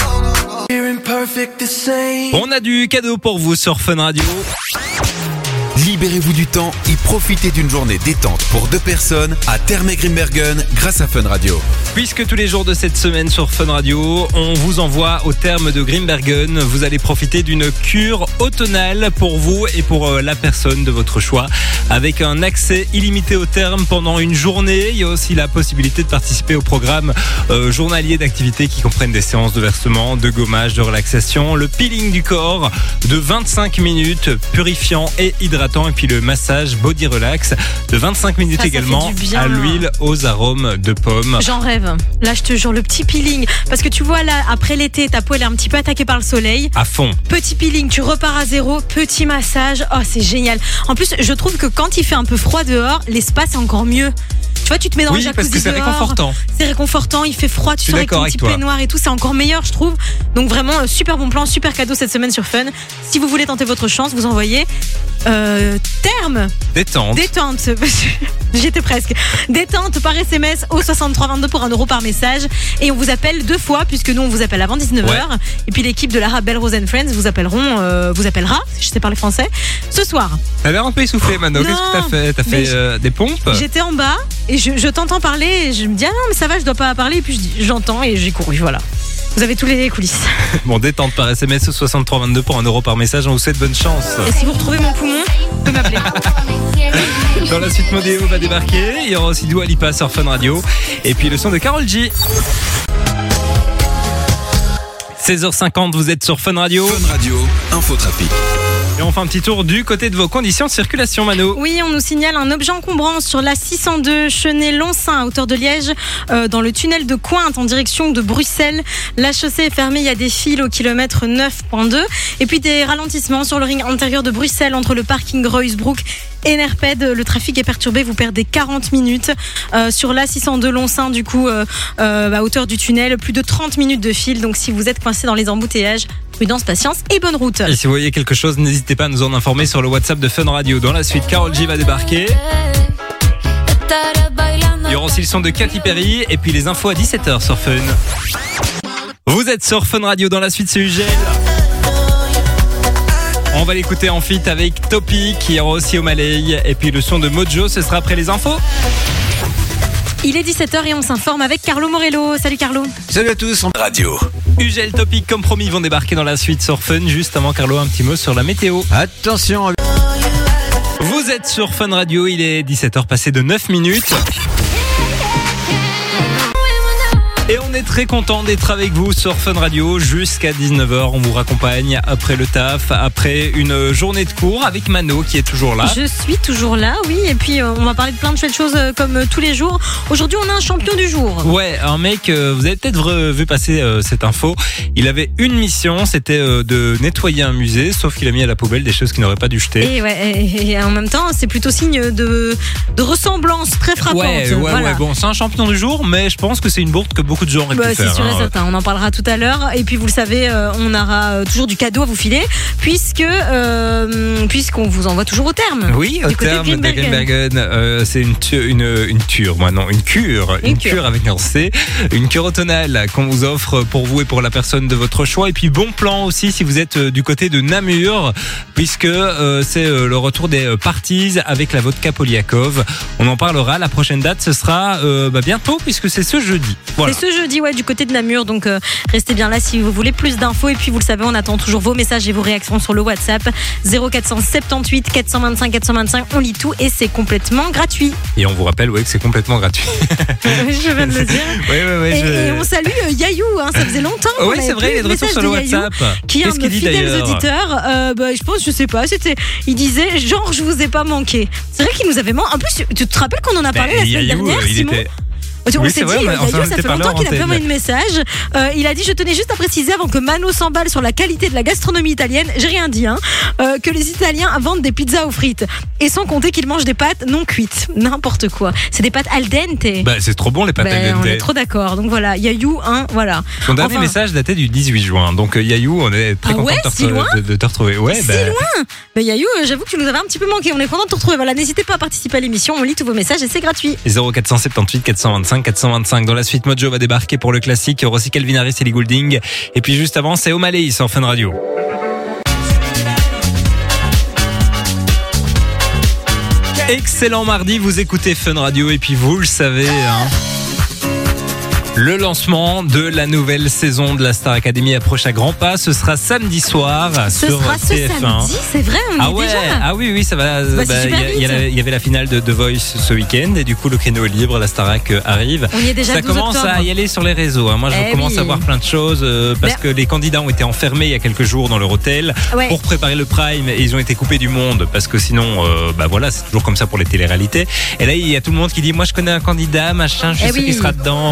On a du cadeau pour vous sur Fun Radio. Libérez-vous du temps et profitez d'une journée détente pour 2 personnes à Thermé-Grimbergen grâce à Fun Radio. Puisque tous les jours de cette semaine sur Fun Radio, on vous envoie au terme de Grimbergen. Vous allez profiter d'une cure automnale pour vous et pour la personne de votre choix. Avec un accès illimité au terme pendant une journée. Il y a aussi la possibilité de participer au programme journalier d'activités qui comprennent des séances de versement, de gommage, de relaxation, le peeling du corps de 25 minutes, purifiant et hydratant. Et puis le massage body relax de 25 minutes Ça fait également du bien. à l'huile aux arômes de pommes. J'en rêve. Là, je te jure, le petit peeling. Parce que tu vois, là, après l'été, ta peau, elle est un petit peu attaquée par le soleil. À fond. Petit peeling, tu repars à zéro. Petit massage. Oh, c'est génial. En plus, je trouve que quand il fait un peu froid dehors, l'espace est encore mieux. Tu vois, tu te mets dans le Oui, jacuzzi parce que c'est dehors. réconfortant. C'est réconfortant, il fait froid, tu suis sors avec ton d'accord petit avec toi. peignoir et tout, c'est encore meilleur, je trouve. Donc vraiment, super bon plan, super cadeau cette semaine sur Fun. Si vous voulez tenter votre chance, vous envoyez terme. Détente. Détente, j'étais presque. Détente par SMS au 6322 pour 1 euro par message. Et on vous appelle 2 fois, puisque nous on vous appelle avant 19h. Ouais. Et puis l'équipe de Lara Bell Rose and Friends vous appellera, si je sais parler français, ce soir. T'as l'air un peu essoufflé, Mano. Non, Qu'est-ce que t'as fait? T'as mais fait des pompes? J'étais en bas et je t'entends parler et je me dis ah non mais ça va, je dois pas parler. Et puis je dis j'entends et j'ai couru, voilà. Vous avez tous les coulisses. Bon, détente par SMS au 6322 pour 1 euro par message. On vous souhaite bonne chance. Et si vous retrouvez mon poumon, vous pouvez m'appeler. Dans la suite, Modéo va débarquer. Il y aura aussi Dua Lipa sur Fun Radio. Et puis le son de Karol G. 16h50, vous êtes sur Fun Radio. Fun Radio, infotrafic. Et on fait un petit tour du côté de vos conditions de circulation, Mano. Oui, on nous signale un objet encombrant sur la 602 Chenay-Lonsin à hauteur de Liège, dans le tunnel de Cointe en direction de Bruxelles. La chaussée est fermée, il y a des files au kilomètre 9.2 et puis des ralentissements sur le ring intérieur de Bruxelles entre le parking Roysbrook et Nerped. Le trafic est perturbé, vous perdez 40 minutes sur la 602 Lonsin du coup à hauteur du tunnel, plus de 30 minutes de file. Donc si vous êtes coincé dans les embouteillages, prudence, patience et bonne route. Et si vous voyez quelque chose, n'hésitez pas à nous en informer sur le WhatsApp de Fun Radio. Dans la suite, Karol G va débarquer. Il y aura aussi le son de Katy Perry et puis les infos à 17h sur Fun. Vous êtes sur Fun Radio. Dans la suite, c'est Ugel. On va l'écouter en feat avec Topic. Il y aura aussi O'Malley et puis le son de Mojo, ce sera après les infos. Il est 17h et on s'informe avec Carlo Morello. Salut Carlo. Salut à tous. Radio. Ugel, Topic, comme promis, vont débarquer dans la suite sur Fun. Juste avant, Carlo, un petit mot sur la météo. Attention. Vous êtes sur Fun Radio, il est 17h passé de 9 minutes. Et on est très content d'être avec vous sur Fun Radio jusqu'à 19h. On vous raccompagne après le taf, après une journée de cours avec Mano qui est toujours là. Je suis toujours là, oui. Et puis on va parler de plein de chouettes choses comme tous les jours. Aujourd'hui, on a un champion du jour. Ouais, un mec, vous avez peut-être vu passer cette info. Il avait une mission, c'était de nettoyer un musée, sauf qu'il a mis à la poubelle des choses qu'il n'aurait pas dû jeter. Et, ouais, et en même temps, c'est plutôt signe de ressemblance très frappante. Ouais, bon, c'est un champion du jour, mais je pense que c'est une bourde que beaucoup de gens auraient pu c'est faire. sûr et certain, on en parlera tout à l'heure. Et puis vous le savez, on aura toujours du cadeau à vous filer, puisqu'on vous envoie toujours au terme. Oui, au terme de Grimbergen. C'est une cure avec un C, une cure automnale qu'on vous offre pour vous et pour la personne de votre choix. Et puis bon plan aussi si vous êtes du côté de Namur, puisque c'est le retour des parties avec la vodka Polyakov. On en parlera. La prochaine date, ce sera bientôt, puisque c'est ce jeudi. Voilà. C'est ce jeudi, ouais, du côté de Namur. Donc restez bien là si vous voulez plus d'infos. Et puis vous le savez, on attend toujours vos messages et vos réactions sur le WhatsApp 0478 425 425. On lit tout et c'est complètement gratuit. Et on vous rappelle que c'est complètement gratuit. Je viens de le dire. Et on salue Yayou, ça faisait longtemps. Oui, c'est vrai, il est de retour sur le WhatsApp. Qui est un de nos fidèles auditeurs. Je pense, je sais pas, il disait genre je vous ai pas manqué. C'est vrai qu'il nous avait manqué. En plus, tu te rappelles qu'on en a parlé la semaine dernière, Simon? On s'est dit, Yayou, ça fait longtemps qu'il a pas envoyé de message. Il a dit, je tenais juste à préciser avant que Mano s'emballe sur la qualité de la gastronomie italienne, j'ai rien dit, que les Italiens vendent des pizzas aux frites. Et sans compter qu'ils mangent des pâtes non cuites. N'importe quoi. C'est des pâtes al dente. C'est trop bon les pâtes al dente. On est trop d'accord. Donc voilà, Yayou, voilà. Son dernier message datait du 18 juin. Donc Yayou, on est très content de te retrouver. Ouais, si loin. Mais Yayou, j'avoue que tu nous avais un petit peu manqué. On est content de te retrouver. Voilà, n'hésitez pas à participer à l'émission. On lit tous vos messages et c'est gratuit. 0478 425. Dans la suite, Mojo va débarquer pour le classique. Il y aura aussi Calvin Harris et Ellie Goulding. Et puis juste avant, c'est O'Malley sur Fun Radio. Excellent mardi, vous écoutez Fun Radio et puis vous le savez, le lancement de la nouvelle saison de la Star Academy approche à grands pas. Ce sera samedi soir sur TF1. Samedi, c'est vrai, on y est déjà. Ah oui, ça va. Il y avait la finale de The Voice ce week-end et du coup le créneau est libre, la Starac arrive. On y est déjà. Ça commence octobre. à y aller sur les réseaux. Moi, je commence à voir plein de choses parce que les candidats ont été enfermés il y a quelques jours dans leur hôtel pour préparer le prime et ils ont été coupés du monde parce que sinon, c'est toujours comme ça pour les téléréalités. Et là, il y a tout le monde qui dit, moi, je connais un candidat, machin, je sais qui sera dedans.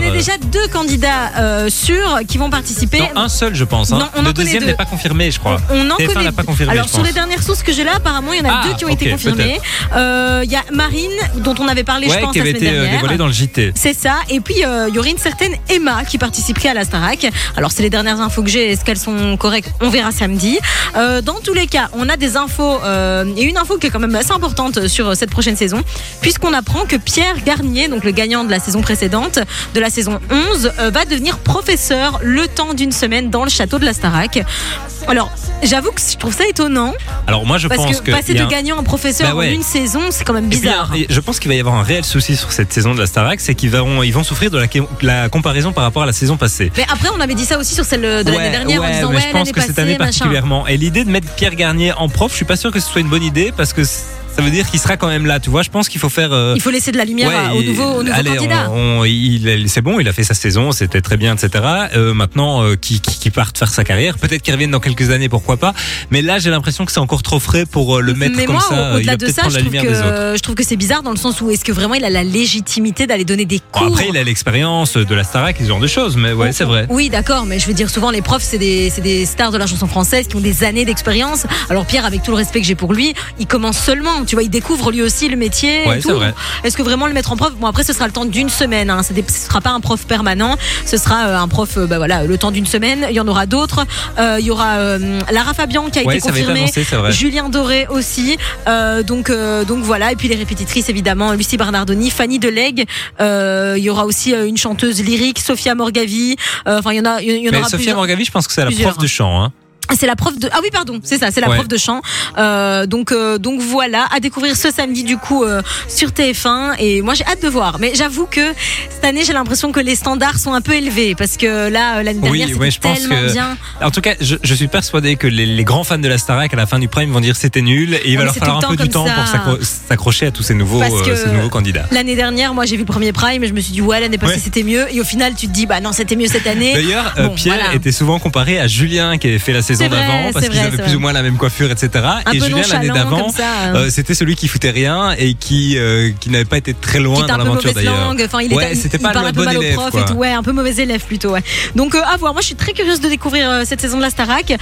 connais déjà 2 candidats sûrs qui vont participer. Non, un seul, je pense. Non, on le en connaît deuxième 2. n'est pas confirmé, je crois. On en TF1 connaît. n'a pas confirmé. Alors je sur pense. les dernières sources que j'ai là, apparemment, il y en a 2 qui ont été ok, confirmés. Il y a Marine, dont on avait parlé, je pense, qui la avait semaine été dernière. dévoilée dans le JT. C'est ça. Et puis, il y aurait une certaine Emma qui participerait à la Starac. Alors, c'est les dernières infos que j'ai. Est-ce qu'elles sont correctes? On verra samedi. Dans tous les cas, on a des infos et une info qui est quand même assez importante sur cette prochaine saison, puisqu'on apprend que Pierre Garnier, donc le gagnant de la saison précédente, de la saison 11, va devenir professeur le temps d'une semaine dans le château de la Starac. Alors, j'avoue que je trouve ça étonnant. Alors moi je parce pense que passer de gagnant en professeur en une saison, c'est quand même bizarre. Je pense qu'il va y avoir un réel souci sur cette saison de la Starac, c'est qu'ils vont souffrir de la comparaison par rapport à la saison passée. Mais après, on avait dit ça aussi sur celle de l'année dernière, en disant mais je pense l'année que cette année passée, particulièrement. Et l'idée de mettre Pierre Garnier en prof, je suis pas sûr que ce soit une bonne idée parce que ça veut dire qu'il sera quand même là, tu vois. Je pense qu'il faut faire. Il faut laisser de la lumière au nouveau candidat. C'est bon, il a fait sa saison, c'était très bien, etc. Maintenant, qui parte faire sa carrière, peut-être qu'il revienne dans quelques années, pourquoi pas. Mais là, j'ai l'impression que c'est encore trop frais pour le mettre comme ça. Au-delà de ça, je trouve que c'est bizarre dans le sens où est-ce que vraiment il a la légitimité d'aller donner des cours. Après, il a l'expérience de la Starac, ce genre de choses, mais ouais, c'est vrai. Oui, d'accord, mais je veux dire, souvent les profs, c'est des stars de la chanson française qui ont des années d'expérience. Alors Pierre, avec tout le respect que j'ai pour lui, il commence seulement. Tu vois, il découvre lui aussi le métier. Ouais, et tout. C'est vrai. Est-ce que vraiment le mettre en prof? Bon, après, ce sera le temps d'une semaine. Ce sera pas un prof permanent. Ce sera un prof, le temps d'une semaine. Il y en aura d'autres. Il y aura Lara Fabian qui a été confirmée. Julien Doré aussi. Donc voilà. Et puis les répétitrices, évidemment, Lucie Bernardoni, Fanny Delegue. Il y aura aussi une chanteuse lyrique, Sophia Morgavi. Enfin, il y en aura plusieurs. Sophia Morgavi, je pense que c'est la prof de chant. Hein. C'est la prof de c'est ça, c'est la prof de chant. Donc voilà, à découvrir ce samedi du coup sur TF1 et moi j'ai hâte de voir. Mais j'avoue que cette année j'ai l'impression que les standards sont un peu élevés parce que là l'année dernière c'était tellement bien. En tout cas, je suis persuadé que les grands fans de la Starac à la fin du prime vont dire c'était nul et il va leur falloir un peu du temps pour s'accrocher à tous ces nouveaux candidats. L'année dernière, moi j'ai vu le premier prime et je me suis dit l'année passée c'était mieux et au final tu te dis non c'était mieux cette année. D'ailleurs, Pierre était souvent comparé à Julien qui avait fait la saison d'avant parce qu'ils avaient plus ou moins la même coiffure, etc. Et Julien l'année d'avant, c'était celui qui foutait rien et qui n'avait pas été très loin dans l'aventure d'ailleurs. C'était pas le bon élève, un peu mauvais élève plutôt. Donc à voir. Moi je suis très curieuse de découvrir cette saison de la Starac.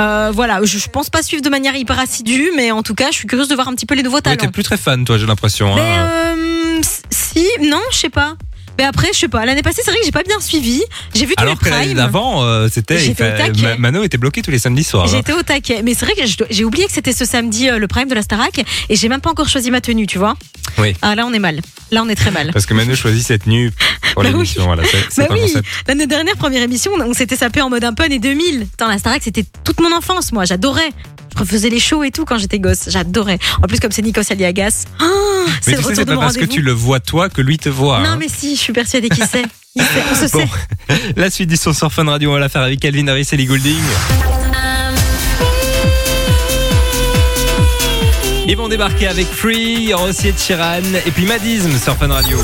Je pense pas suivre de manière hyper assidue, mais en tout cas je suis curieuse de voir un petit peu les nouveaux talents. T'es plus très fan toi, j'ai l'impression. Si, non, je sais pas. Mais après, je sais pas. L'année passée, c'est vrai que j'ai pas bien suivi. J'ai vu tous les primes. Alors que l'année d'avant, Mano était bloqué tous les samedis soirs. J'étais au taquet. Mais c'est vrai que j'ai oublié que c'était ce samedi le prime de la Starac et j'ai même pas encore choisi ma tenue, tu vois. Oui. Ah là, on est mal. Là, on est très mal. Parce que Mano choisit cette tenue pour l'émission. Voilà, c'est pas concept. L'année dernière, première émission, on s'était sapé en mode un peu années 2000. La Starac, c'était toute mon enfance, moi. J'adorais. Je refaisais les shows et tout quand j'étais gosse. J'adorais. En plus, comme c'est Nikos Aliagas. Mais tu sais, c'est pas parce que tu le vois toi que lui te voit. Non, mais si, je suis persuadée qu'il sait. On se sait. La suite du son sur Fun Radio, on va la faire avec Calvin Harris et Ellie Goulding. Ils vont débarquer avec Free, il y aura aussi Ed Sheeran et puis Madism sur Fun Radio.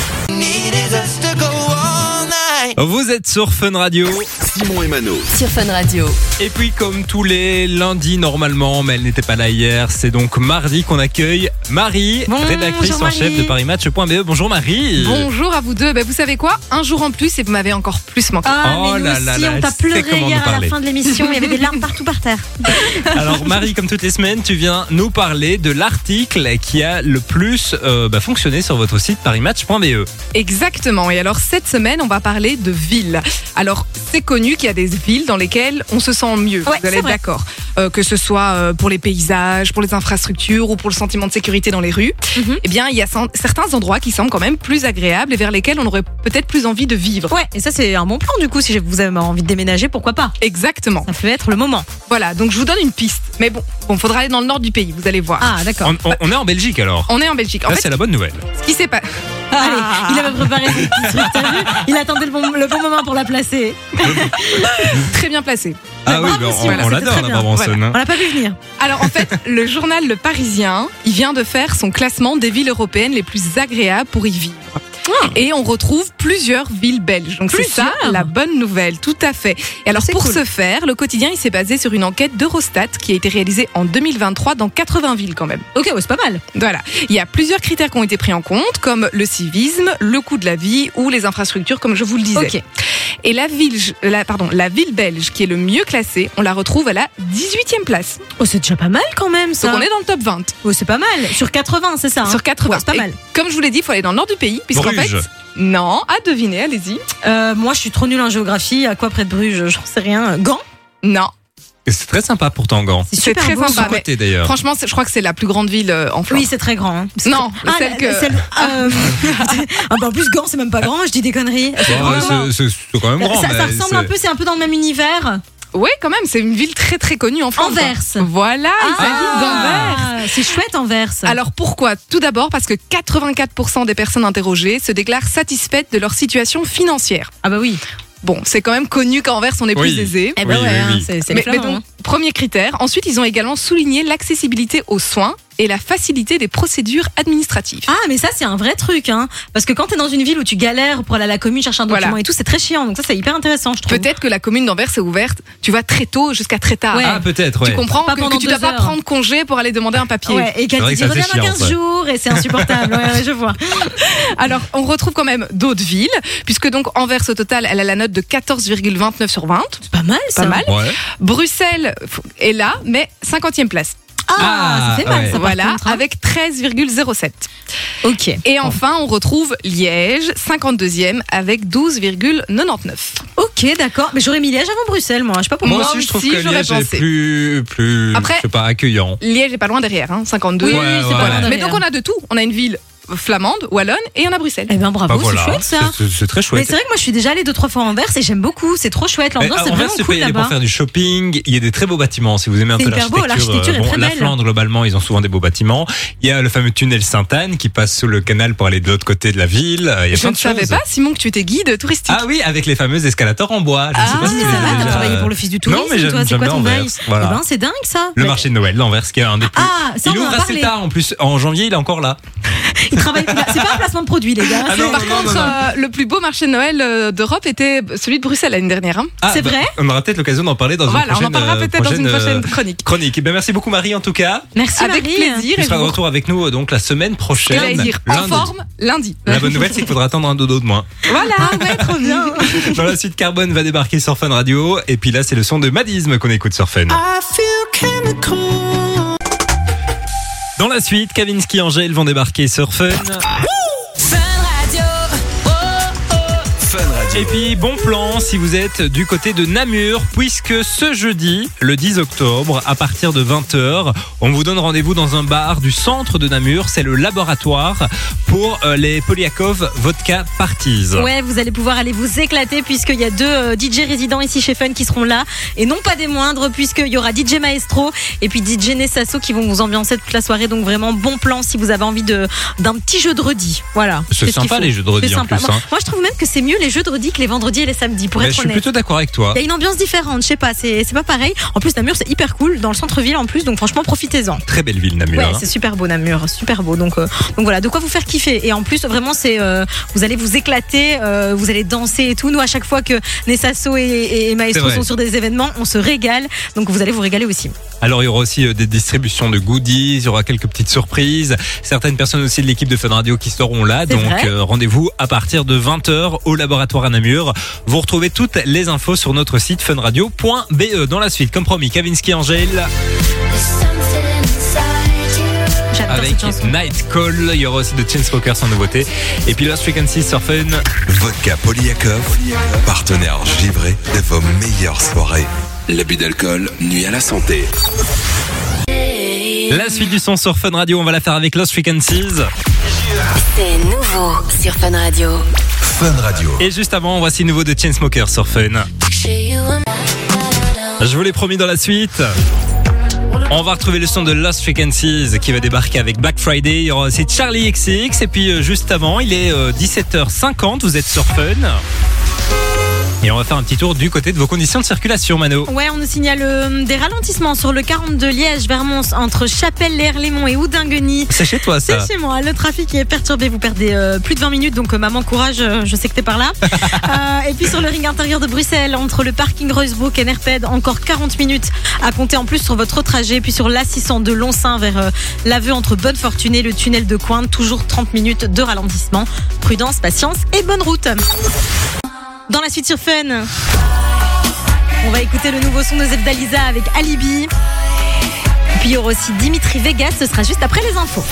Vous êtes sur Fun Radio. Simon et Mano sur Fun Radio. Et puis comme tous les lundis normalement, mais elle n'était pas là hier, c'est donc mardi qu'on accueille Marie, rédactrice en chef de ParisMatch.be. Bonjour Marie. Bonjour à vous deux. Vous savez quoi? Un jour en plus et vous m'avez encore plus manqué. Mais nous aussi, on t'a pleuré hier à la fin de l'émission. Il y avait des larmes partout par terre. Alors Marie, comme toutes les semaines, tu viens nous parler de l'article qui a le plus fonctionné sur votre site ParisMatch.be. Exactement. Et alors cette semaine, on va parler de villes. Alors c'est connu qu'il y a des villes dans lesquelles on se sent mieux. Vous allez être d'accord. Que ce soit pour les paysages, pour les infrastructures ou pour le sentiment de sécurité dans les rues. Eh bien, il y a certains endroits qui semblent quand même plus agréables et vers lesquels on aurait peut-être plus envie de vivre. Ouais, et ça c'est un bon plan du coup. Si vous avez envie de déménager, pourquoi pas? Exactement. Ça peut être le moment. Voilà, donc je vous donne une piste. Mais bon, faudra aller dans le nord du pays, vous allez voir. Ah, d'accord. On est en Belgique alors. On est en Belgique. En fait, c'est la bonne nouvelle. Ce qui s'est passé. Allez, il avait préparé son petit truc, t'as vu? Il attendait le bon moment pour la placer. Très bien placé. Ah oui, on l'adore la Brabançonne. On l'a pas vu venir. Alors en fait, le journal Le Parisien, il vient de faire son classement des villes européennes les plus agréables pour y vivre. Et on retrouve plusieurs villes belges. Donc c'est ça la bonne nouvelle, tout à fait. Et alors pour ce faire, le quotidien il s'est basé sur une enquête d'Eurostat qui a été réalisée en 2023 dans 80 villes quand même. Ok, ouais, c'est pas mal. Voilà. Il y a plusieurs critères qui ont été pris en compte, comme le civisme, le coût de la vie ou les infrastructures, comme je vous le disais. Ok. Et la ville belge qui est le mieux classée, on la retrouve à la 18e place. Oh, c'est déjà pas mal quand même, ça. Donc on est dans le top 20. Oh, c'est pas mal. Sur 80, c'est ça. Hein. Sur 80. Ouais, c'est pas Et mal. comme je vous l'ai dit, il faut aller dans le nord du pays, puisqu'en fait... Bruges. Non, à deviner, allez-y. Moi, je suis trop nulle en géographie. À quoi près de Bruges? J'en sais rien. Gand? Non. Et c'est très sympa pourtant, Gand. C'est super très beau. sympa. À côté d'ailleurs. Franchement, je crois que c'est la plus grande ville en Flandre. Oui, c'est très grand. Hein. Non, celle en plus, Gand, c'est même pas grand. Je dis des conneries. C'est quand même grand. Ça mais ressemble un peu, c'est un peu dans le même univers. Oui, quand même, c'est une ville très très connue en Flandre. Anvers. Voilà, il s'agit d'Anvers. C'est chouette, Anvers. Alors pourquoi? Tout d'abord parce que 84% des personnes interrogées se déclarent satisfaites de leur situation financière. Ah bah oui. Bon, c'est quand même connu qu'Anvers on est plus aisé. Eh ben Oui, ouais, oui, hein, oui. c'est les Mais Flamands. donc, premier critère. Ensuite, ils ont également souligné l'accessibilité aux soins et la facilité des procédures administratives. Ah, mais ça, c'est un vrai truc, hein. Parce que quand t'es dans une ville où tu galères pour aller à la commune chercher un document Voilà. et tout, c'est très chiant. Donc ça, c'est hyper intéressant, je trouve. Peut-être que la commune d'Anvers est ouverte, tu vois, très tôt jusqu'à très tard. Ouais. Ah, peut-être, ouais. Tu comprends Pas pendant que tu dois 2 pas heures. prendre congé pour aller demander un papier. Ouais, et qu'elle C'est vrai te que dit ça, c'est reviens dans chiant, 15 ça. jours et c'est insupportable. Ouais, je vois. Alors, on retrouve quand même d'autres villes, puisque donc Anvers au total, elle a la note de 14,29 sur 20. C'est pas mal, ça. Pas mal. Ouais. Bruxelles est là, mais 50e place. Ah, ça fait mal, ouais. ça, par Voilà, contre, hein. avec 13,07. Ok. Et enfin, on retrouve Liège, 52e, avec 12,99. Ok, d'accord. Mais j'aurais mis Liège avant Bruxelles, moi. Je sais pas pourquoi. Moi Moi aussi, je trouve aussi, que j'aurais Liège est pensé. plus, Après- je sais pas, accueillant. Liège est pas loin derrière, hein, 52. Oui, Ouais, c'est ouais. pas loin Mais derrière. donc on a de tout. On a une ville flamande, wallonne, et on a Bruxelles. Eh ben bravo, Bah voilà, c'est chouette ça. c'est très Mais chouette. c'est vrai que moi je suis déjà allée 2-3 fois à Anvers et j'aime beaucoup, c'est trop chouette, l'ambiance est Anvers, vraiment c'est cool pas y aller là-bas. pour faire du shopping. Il y a des très beaux bâtiments. Si vous aimez un C'est peu hyper beau, l'architecture est très la belle. Flandre, globalement, ils ont souvent des beaux bâtiments. Il y a le fameux tunnel Sainte-Anne qui passe sous le canal pour aller de l'autre côté de la ville. Il y a Je plein ne de savais choses. pas, Simon, que tu étais guide touristique. Ah oui, avec les fameux escalators en bois. Je ne sais Ah, pas si mais tu ça les as va, t'as déjà- travaillé pour l'office du tourisme, Non, mais toi, c'est j'aime quoi bien ton bail? Anvers. Voilà. Eh ben c'est dingue ça. Le Mais marché de Noël d'Anvers, qui est un des plus. Ah, ça, il on en a ouvre assez parlé. tard en plus. En janvier, il est encore là. il travaille. C'est pas un placement de produit, les gars. Ah non, Par non, contre, non, non. le plus beau marché de Noël d'Europe était celui de Bruxelles l'année dernière. Hein. Ah, C'est vrai On aura peut-être l'occasion d'en parler dans Voilà, une on prochaine en parlera peut-être dans une prochaine chronique. Eh ben, merci beaucoup Marie en tout cas. Merci Avec Marie. plaisir. Tu Et seras de vous retour avec nous donc la semaine prochaine. j'allais dire en lundi. forme lundi. La bonne nouvelle, c'est qu'il faudra attendre un dodo de moins. Voilà. Ah ouais, trop bien. Dans la suite, Carbone va débarquer sur Fun Radio. Et puis là, c'est le son de Madisme qu'on écoute sur Fun. Dans la suite, Kavinsky et Angèle vont débarquer sur Fun. Fun Radio. Et puis, bon plan si vous êtes du côté de Namur, puisque ce jeudi, le 10 octobre, à partir de 20h, on vous donne rendez-vous dans un bar du centre de Namur. C'est le laboratoire pour les Polyakov Vodka Parties. Ouais, vous allez pouvoir aller vous éclater puisqu'il y a 2 DJ résidents ici chez Fun qui seront là et non pas des moindres puisqu'il y aura DJ Maestro et puis DJ Nessasso qui vont vous ambiancer toute la soirée. Donc vraiment bon plan si vous avez envie d'un petit jeu de redis. Voilà. C'est ce qu'il sympa faut. les jeux de redis C'est en sympa. plus. Hein. Moi je trouve même que c'est mieux les jeux de redis que les vendredis et les samedis pour Mais être je suis honnête. plutôt d'accord avec toi. Il y a une ambiance différente, je sais pas, c'est pas pareil. En plus Namur c'est hyper cool dans le centre-ville en plus donc franchement profitez-en. Très belle ville Namur. Ouais, hein. c'est super beau Namur, super beau. Donc voilà, de quoi vous faire kiffer. Et en plus, vraiment, c'est vous allez vous éclater, vous allez danser et tout. Nous, à chaque fois que Nessasso et Maestro C'est vrai. sont sur des événements, on se régale. Donc vous allez vous régaler aussi. Alors il y aura aussi des distributions de goodies, il y aura quelques petites surprises, certaines personnes aussi de l'équipe de Fun Radio qui seront là, C'est donc vrai. rendez-vous à partir de 20h au laboratoire à Namur. Vous retrouvez toutes les infos sur notre site funradio.be. Dans la suite, comme promis, Kavinsky et Angèle J'adore avec cette chanson. Night Call, il y aura aussi de Chainsmokers en nouveauté, et puis Lost Frequencies sur Fun. Vodka Polyakov, partenaire givré de vos meilleures soirées. L'abus d'alcool nuit à la santé. La suite du son sur Fun Radio, on va la faire avec Lost Frequencies. C'est nouveau sur Fun Radio. Fun Radio. Et juste avant, voici nouveau de Chainsmokers sur Fun. Je vous l'ai promis dans la suite. On va retrouver le son de Lost Frequencies qui va débarquer avec Black Friday. Il y aura aussi Charlie XX. Et puis juste avant, il est 17h50. Vous êtes sur Fun. Et on va faire un petit tour du côté de vos conditions de circulation, Mano. Ouais, on nous signale des ralentissements sur le 42 Liège-Vermont entre Chapelle-Léerlémont et Oudengueny. C'est chez toi, ça. C'est chez moi. Le trafic est perturbé. Vous perdez plus de 20 minutes. Donc, maman, courage. Je sais que t'es par là. Et puis, sur le ring intérieur de Bruxelles, entre le parking Royce-Brook et Nerped, encore 40 minutes à compter en plus sur votre trajet. Puis, sur l'A600 de Lonsin vers l'Aveu entre Bonne-Fortune et le tunnel de Cointe, toujours 30 minutes de ralentissement. Prudence, patience et bonne route. Dans la suite sur Fun, on va écouter le nouveau son de Zefdaliza avec Alibi. Puis il y aura aussi Dimitri Vegas, ce sera juste après les infos.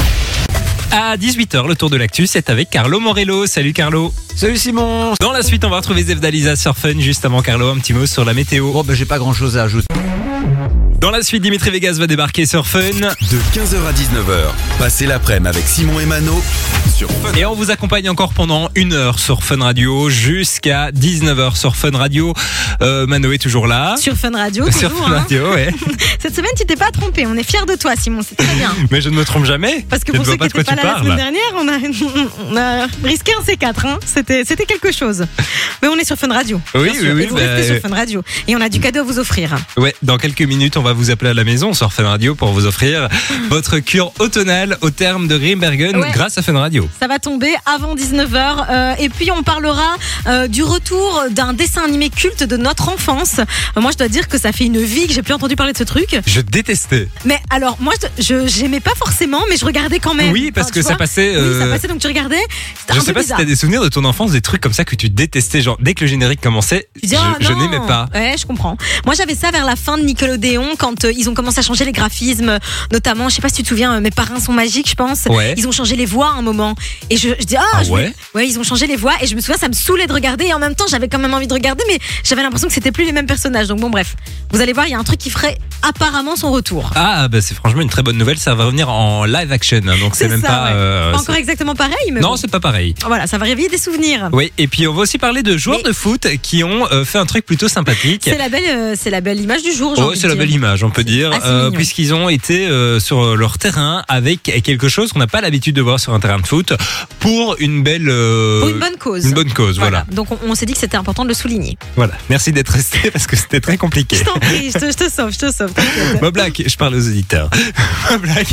À 18h, le tour de l'actu, c'est avec Carlo Morello. Salut Carlo. Salut Simon. Dans la suite, on va retrouver Zefdaliza sur Fun. Juste avant Carlo, un petit mot sur la météo. Bon, j'ai pas grand chose à ajouter. Dans la suite, Dimitri Vegas va débarquer sur Fun. De 15h à 19h, passez l'après-midi avec Simon et Mano sur Fun. Et on vous accompagne encore pendant 1 heure sur Fun Radio jusqu'à 19h sur Fun Radio. Mano est toujours là. Sur Fun Radio, toujours. Sur Fun Radio, ouais. Cette semaine, tu t'es pas trompé. On est fiers de toi, Simon. C'est très bien. Mais je ne me trompe jamais. Parce que je pour ne ceux vois qui pas de n'étaient quoi pas tu là la parles. semaine dernière, on a risqué un C4. Hein. C'était quelque chose. Mais on est sur Fun Radio. Oui, bien sûr. oui, oui. Et vous restez sur Fun Radio. Et on a du cadeau à vous offrir. Ouais, dans quelques minutes, on va vous appeler à la maison sur Fun Radio pour vous offrir votre cure automnale au terme de Grimbergen grâce à Fun Radio. Ça va tomber avant 19h. Et puis, on parlera du retour d'un dessin animé culte de notre enfance. Moi, je dois dire que ça fait une vie que j'ai plus entendu parler de ce truc. Je détestais. Mais alors, moi, j'aimais pas forcément, mais je regardais quand même. Oui, parce que ça passait. Oui, ça passait, donc tu regardais. Je sais pas si t'as des souvenirs de ton enfance, des trucs comme ça que tu détestais. Genre, dès que le générique commençait, tu dis, je n'aimais pas. Ouais, je comprends. Moi, j'avais ça vers la fin de Nickelodeon, quand ils ont commencé à changer les graphismes, notamment, je sais pas si tu te souviens, Mes parrains sont magiques, je pense. Ouais. Ils ont changé les voix à un moment. Et je dis, ouais, ils ont changé les voix. Et je me souviens, ça me saoulait de regarder. Et en même temps, j'avais quand même envie de regarder, mais j'avais l'impression que c'était plus les mêmes personnages. Donc bon, bref. Vous allez voir, il y a un truc qui ferait apparemment son retour. Ah, bah c'est franchement une très bonne nouvelle. Ça va revenir en live action. Donc c'est même ça, pas. Pas encore exactement pareil, mais non, bon. c'est pas pareil. Voilà, ça va réveiller des souvenirs. Oui, et puis on va aussi parler de joueurs de foot qui ont fait un truc plutôt sympathique. C'est la belle image du jour. C'est la belle image, on peut dire, puisqu'ils ont été sur leur terrain avec quelque chose qu'on n'a pas l'habitude de voir sur un terrain de foot pour une belle. Pour une bonne cause. Une bonne cause, voilà. Donc on s'est dit que c'était important de le souligner. Voilà. Merci d'être resté parce que c'était très compliqué. Je t'en prie, je te sauve. Bob Black, je parle aux auditeurs. Bob Black.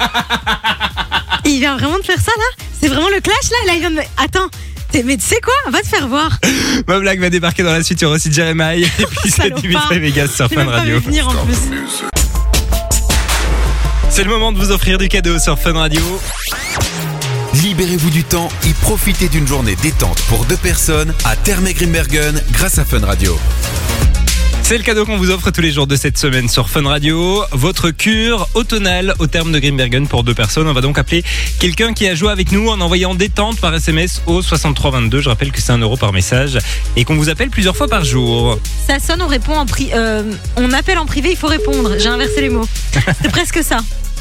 Il vient vraiment de faire ça là? C'est vraiment le clash là? Là il vient de. Attends. Mais tu sais quoi? Va te faire voir. Bob Black va débarquer dans la suite sur aussi Jeremiah et puis c'est Dimitri Vegas sur Fun Radio. Venir en plus. C'est le moment de vous offrir du cadeau sur Fun Radio. Libérez-vous du temps et profitez d'une journée détente pour 2 personnes à Thermé-Grimbergen grâce à Fun Radio. C'est le cadeau qu'on vous offre tous les jours de cette semaine sur Fun Radio. Votre cure automnale au terme de Grimbergen pour 2 personnes. On va donc appeler quelqu'un qui a joué avec nous en envoyant détente par SMS au 6322. Je rappelle que c'est 1 euro par message et qu'on vous appelle plusieurs fois par jour. Ça sonne, on répond on appelle en privé, il faut répondre. J'ai inversé les mots. C'est presque ça.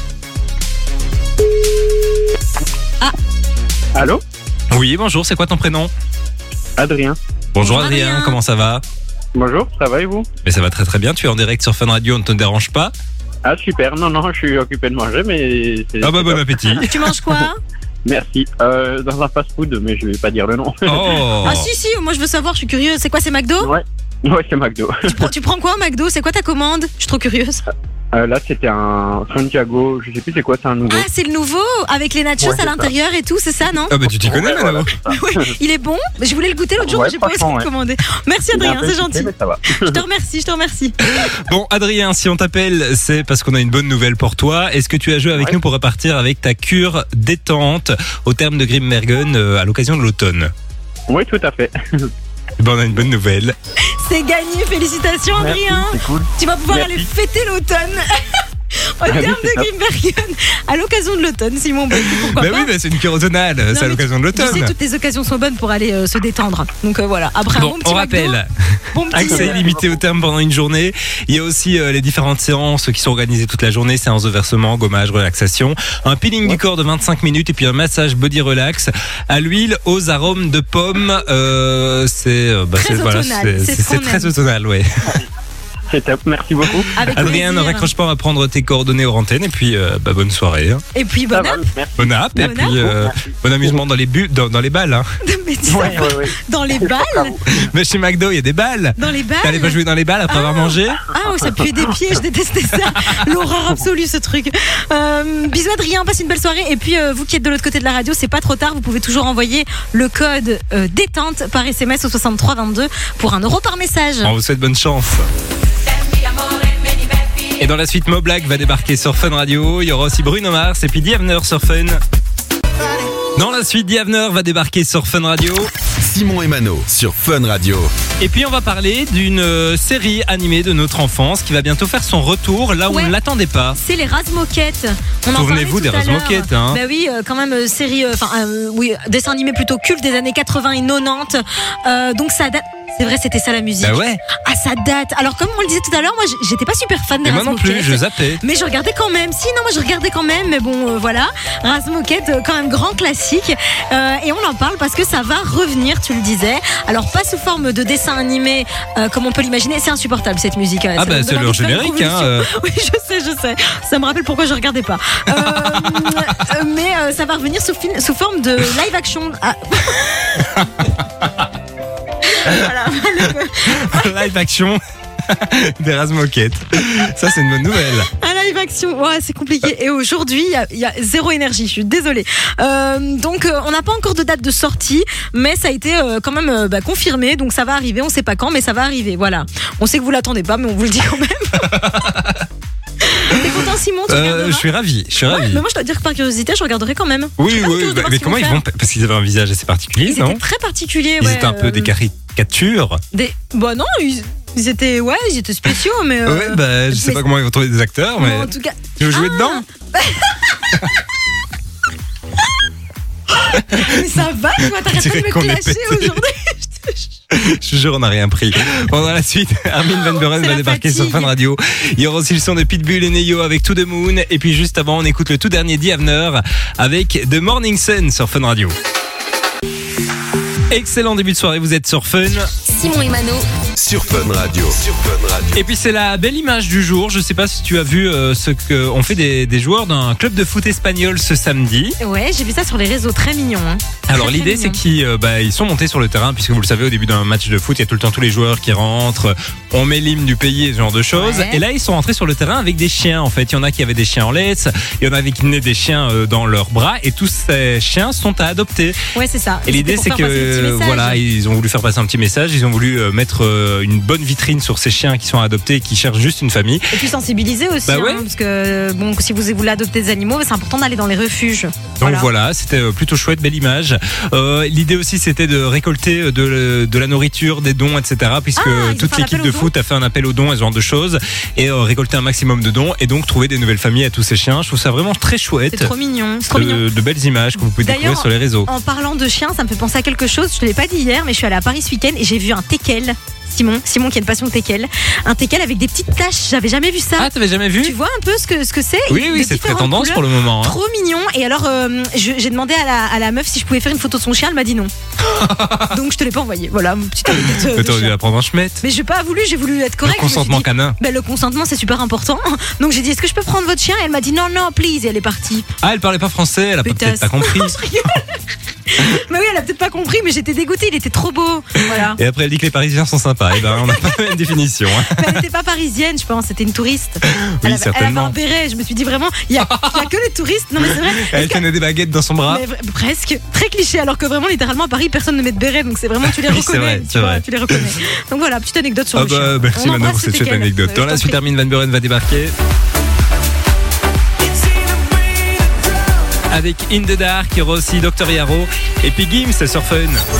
Ah. Allô? Oui, bonjour, c'est quoi ton prénom? Adrien. Bonjour Adrien, comment ça va? Bonjour, ça va et vous? Mais ça va très très bien, tu es en direct sur Fun Radio, on ne te dérange pas? Ah super, non, je suis occupé de manger, mais... Ah bah bon appétit. Tu manges quoi? Merci, dans un fast-food, mais je vais pas dire le nom. Oh. Ah si, moi je veux savoir, je suis curieuse. C'est quoi, c'est McDo? Ouais, c'est McDo. Tu prends quoi au McDo? C'est quoi ta commande? Je suis trop curieuse. Là c'était un Santiago, je sais plus c'est quoi, c'est un nouveau. Ah c'est le nouveau, avec les nachos à l'intérieur et tout, c'est ça, non? Ah bah tu t'y connais maintenant. Oui, il est bon. Je voulais le goûter l'autre jour, mais j'ai pas osé le commander. Merci Adrien, c'est gentil. Ça va. Je te remercie. Bon Adrien, si on t'appelle, c'est parce qu'on a une bonne nouvelle pour toi. Est-ce que tu as joué avec nous pour repartir avec ta cure détente au terme de Grimbergen à l'occasion de l'automne? Oui, tout à fait. Bon, on a une bonne nouvelle. C'est gagné, félicitations Adrien. C'est cool. Tu vas pouvoir aller fêter l'automne. Au terme de Grimbergen, à l'occasion de l'automne, Simon, pourquoi pas? Oui, mais c'est une cure automnale, c'est à l'occasion de l'automne. Tu sais, toutes les occasions sont bonnes pour aller se détendre. Donc voilà, après un bon petit on McDo, rappelle, bon petit, accès illimité au terme pendant une journée. Il y a aussi les différentes séances qui sont organisées toute la journée, séances de versement, gommage, relaxation, un peeling du corps de 25 minutes et puis un massage body relax à l'huile aux arômes de pommes. C'est très très automnal, ouais. C'est top, merci beaucoup. Avec Adrien, ne plaisir. raccroche pas, on va prendre tes coordonnées aux antennes et puis bonne soirée. Hein. Et puis Ça bonne va, app. merci. Bonne app et Bonne puis bon amusement dans les dans les balles. Hein. Mais dis ça, Ouais. dans les balles. Mais chez McDo, il y a des balles. Dans les balles. T'allais pas jouer dans les balles après avoir mangé? Ah, ça puait des pieds, je détestais ça. L'horreur absolue, ce truc. Bisous Adrien, passe une belle soirée. Et puis, vous qui êtes de l'autre côté de la radio, c'est pas trop tard. Vous pouvez toujours envoyer le code détente par SMS au 6322 pour 1 euro par message. On vous souhaite bonne chance. Et dans la suite, Mo Black va débarquer sur Fun Radio. Il y aura aussi Bruno Mars et puis Diavner sur Fun. Dans la suite, Diavner va débarquer sur Fun Radio. Simon et Mano sur Fun Radio. Et puis on va parler d'une série animée de notre enfance qui va bientôt faire son retour là où Ouais. on ne l'attendait pas. C'est les Razmoquettes. On en Souvenez-vous parlait des tout à l'heure. Razmoquettes, hein. Bah oui, quand même série, dessin animé plutôt culte des années 80 et 90. Donc ça date. C'est vrai, c'était ça la musique. Bah ouais. Ah, ça date. Alors comme on le disait tout à l'heure, moi j'étais pas super fan des Et moi non Razmoquettes. plus, je zappais. Mais je regardais quand même. Si, non, moi je regardais quand même. Mais bon, voilà. Razmoquette, quand même grand classique. Et on en parle parce que ça va revenir, tu le disais. Alors, pas sous forme de dessin animé, comme on peut l'imaginer. C'est insupportable cette musique. Ah bah c'est leur générique. Hein, Oui, je sais. Ça me rappelle pourquoi je regardais pas. Mais ça va revenir sous forme de live action. Ah. Voilà. Live action des Razmoquettes. Ça c'est une bonne nouvelle. Un live action, ouais, c'est compliqué. Et aujourd'hui, il y a zéro énergie. Je suis désolée. Donc, on n'a pas encore de date de sortie, mais ça a été quand même confirmé. Donc, ça va arriver. On sait pas quand, mais ça va arriver. Voilà. On sait que vous l'attendez pas, mais on vous le dit quand même. T'es content, Simon? Tu regarderas? Je suis ravi. Ouais, mais moi, je dois te dire que par curiosité, je regarderais quand même. Oui, Je suis pas curieuse de voir mais ce qu'ils comment vont ils faire. vont? Parce qu'ils avaient un visage assez particulier, Ils non? étaient très particuliers. Ils ouais, étaient un peu des caricatures. Bah non, ils étaient spéciaux, mais. Ouais, bah je sais mais- pas comment ils vont trouver des acteurs, mais En tout cas. tu veux jouer Ah. dedans? Mais ça va, toi, t'arrêtes pas dirait de me qu'on est clasher pété. aujourd'hui. Je te jure, on n'a rien pris. Pendant la suite, Armin Van Buren C'est va la débarquer fatigue. sur Fun Radio. Il y aura aussi le son de Pitbull et Neyo avec To The Moon. Et puis juste avant, on écoute le tout dernier Diavner avec The Morning Sun sur Fun Radio. Excellent début de soirée, vous êtes sur Fun. Simon et Mano. Sur Fun Radio. Et puis c'est la belle image du jour. Je sais pas si tu as vu ce qu'ont fait des joueurs d'un club de foot espagnol ce samedi. Ouais, j'ai vu ça sur les réseaux, très mignon. Hein. Alors Très, l'idée très c'est qu'ils ils sont montés sur le terrain, puisque vous le savez, au début d'un match de foot il y a tout le temps tous les joueurs qui rentrent, on met l'hymne du pays et ce genre de choses. Ouais. Et là ils sont rentrés sur le terrain avec des chiens. En fait il y en a qui avaient des chiens en laisse, il y en avait qui tenaient des chiens dans leurs bras, et tous ces chiens sont à adopter. Ouais, c'est ça. Et l'idée c'est C'était pour faire passer le petit que message. voilà, ils ont voulu faire passer un petit message, ils ont voulu mettre une bonne vitrine sur ces chiens qui sont adoptés et qui cherchent juste une famille. Et puis sensibiliser aussi, Bah ouais. parce que bon, si vous voulez adopter des animaux, c'est important d'aller dans les refuges. Donc voilà, c'était plutôt chouette, belle image. L'idée aussi c'était de récolter de la nourriture, des dons, etc. Puisque Ah, ils ont toute fait un l'équipe appel de aux foot a fait un appel aux dons et ce genre de choses, et récolter un maximum de dons et donc trouver des nouvelles familles à tous ces chiens. Je trouve ça vraiment très chouette. C'est trop mignon. C'est trop mignon. De belles images que vous pouvez découvrir D'ailleurs, sur les réseaux. En parlant de chiens, ça me fait penser à quelque chose. Je te l'ai pas dit hier, mais je suis allée à Paris ce week-end et j'ai vu un teckel. Simon qui a une passion de teckel. Un teckel avec des petites taches. J'avais jamais vu ça. Ah, t'avais jamais vu? Tu vois un peu ce que c'est? Oui, De c'est très différentes tendance couleurs. pour le moment. Hein. Trop mignon. Et alors, j'ai demandé à la meuf si je pouvais faire une photo de son chien. Elle m'a dit non. Donc je te l'ai pas envoyé. Voilà, une petite anecdote. Mais t'aurais dû la prendre en chemette. Mais j'ai pas voulu, j'ai voulu être Le correcte. consentement Je me suis dit, canin. le consentement c'est super important. Donc j'ai dit est-ce que je peux prendre votre chien? Et elle m'a dit non, please. Et elle est partie. Ah, elle parlait pas français, elle a peut-être Pétasse. pas compris. Je rigole. Mais oui, elle a peut-être pas compris, mais j'étais dégoûtée, il était trop beau. Voilà. Et après elle dit que les Parisiens sont sympas. Et ben on n'a pas la même définition. Hein. Mais elle n'était pas parisienne, je pense, c'était une touriste. Oui, Elle avait certainement. un béret, je me suis dit vraiment, il y a que les touristes. Non mais c'est vrai. Elle Est-ce que- tenait des baguettes dans son bras. mais presque, très cliché, alors que vraiment littéralement à Paris personne ne met de béret, donc c'est vraiment tu les Oui, c'est reconnais, vrai, tu c'est vois, vrai. tu les reconnais. Donc voilà, petite anecdote sur Ah le chien. bah merci On Manu embrasse pour cette ce chouette teckel. anecdote. Je Dans la t'en suite, prie. Armin Van Buren va débarquer avec In The Dark, il y aura aussi Dr Yaro et puis Gims sur Fun.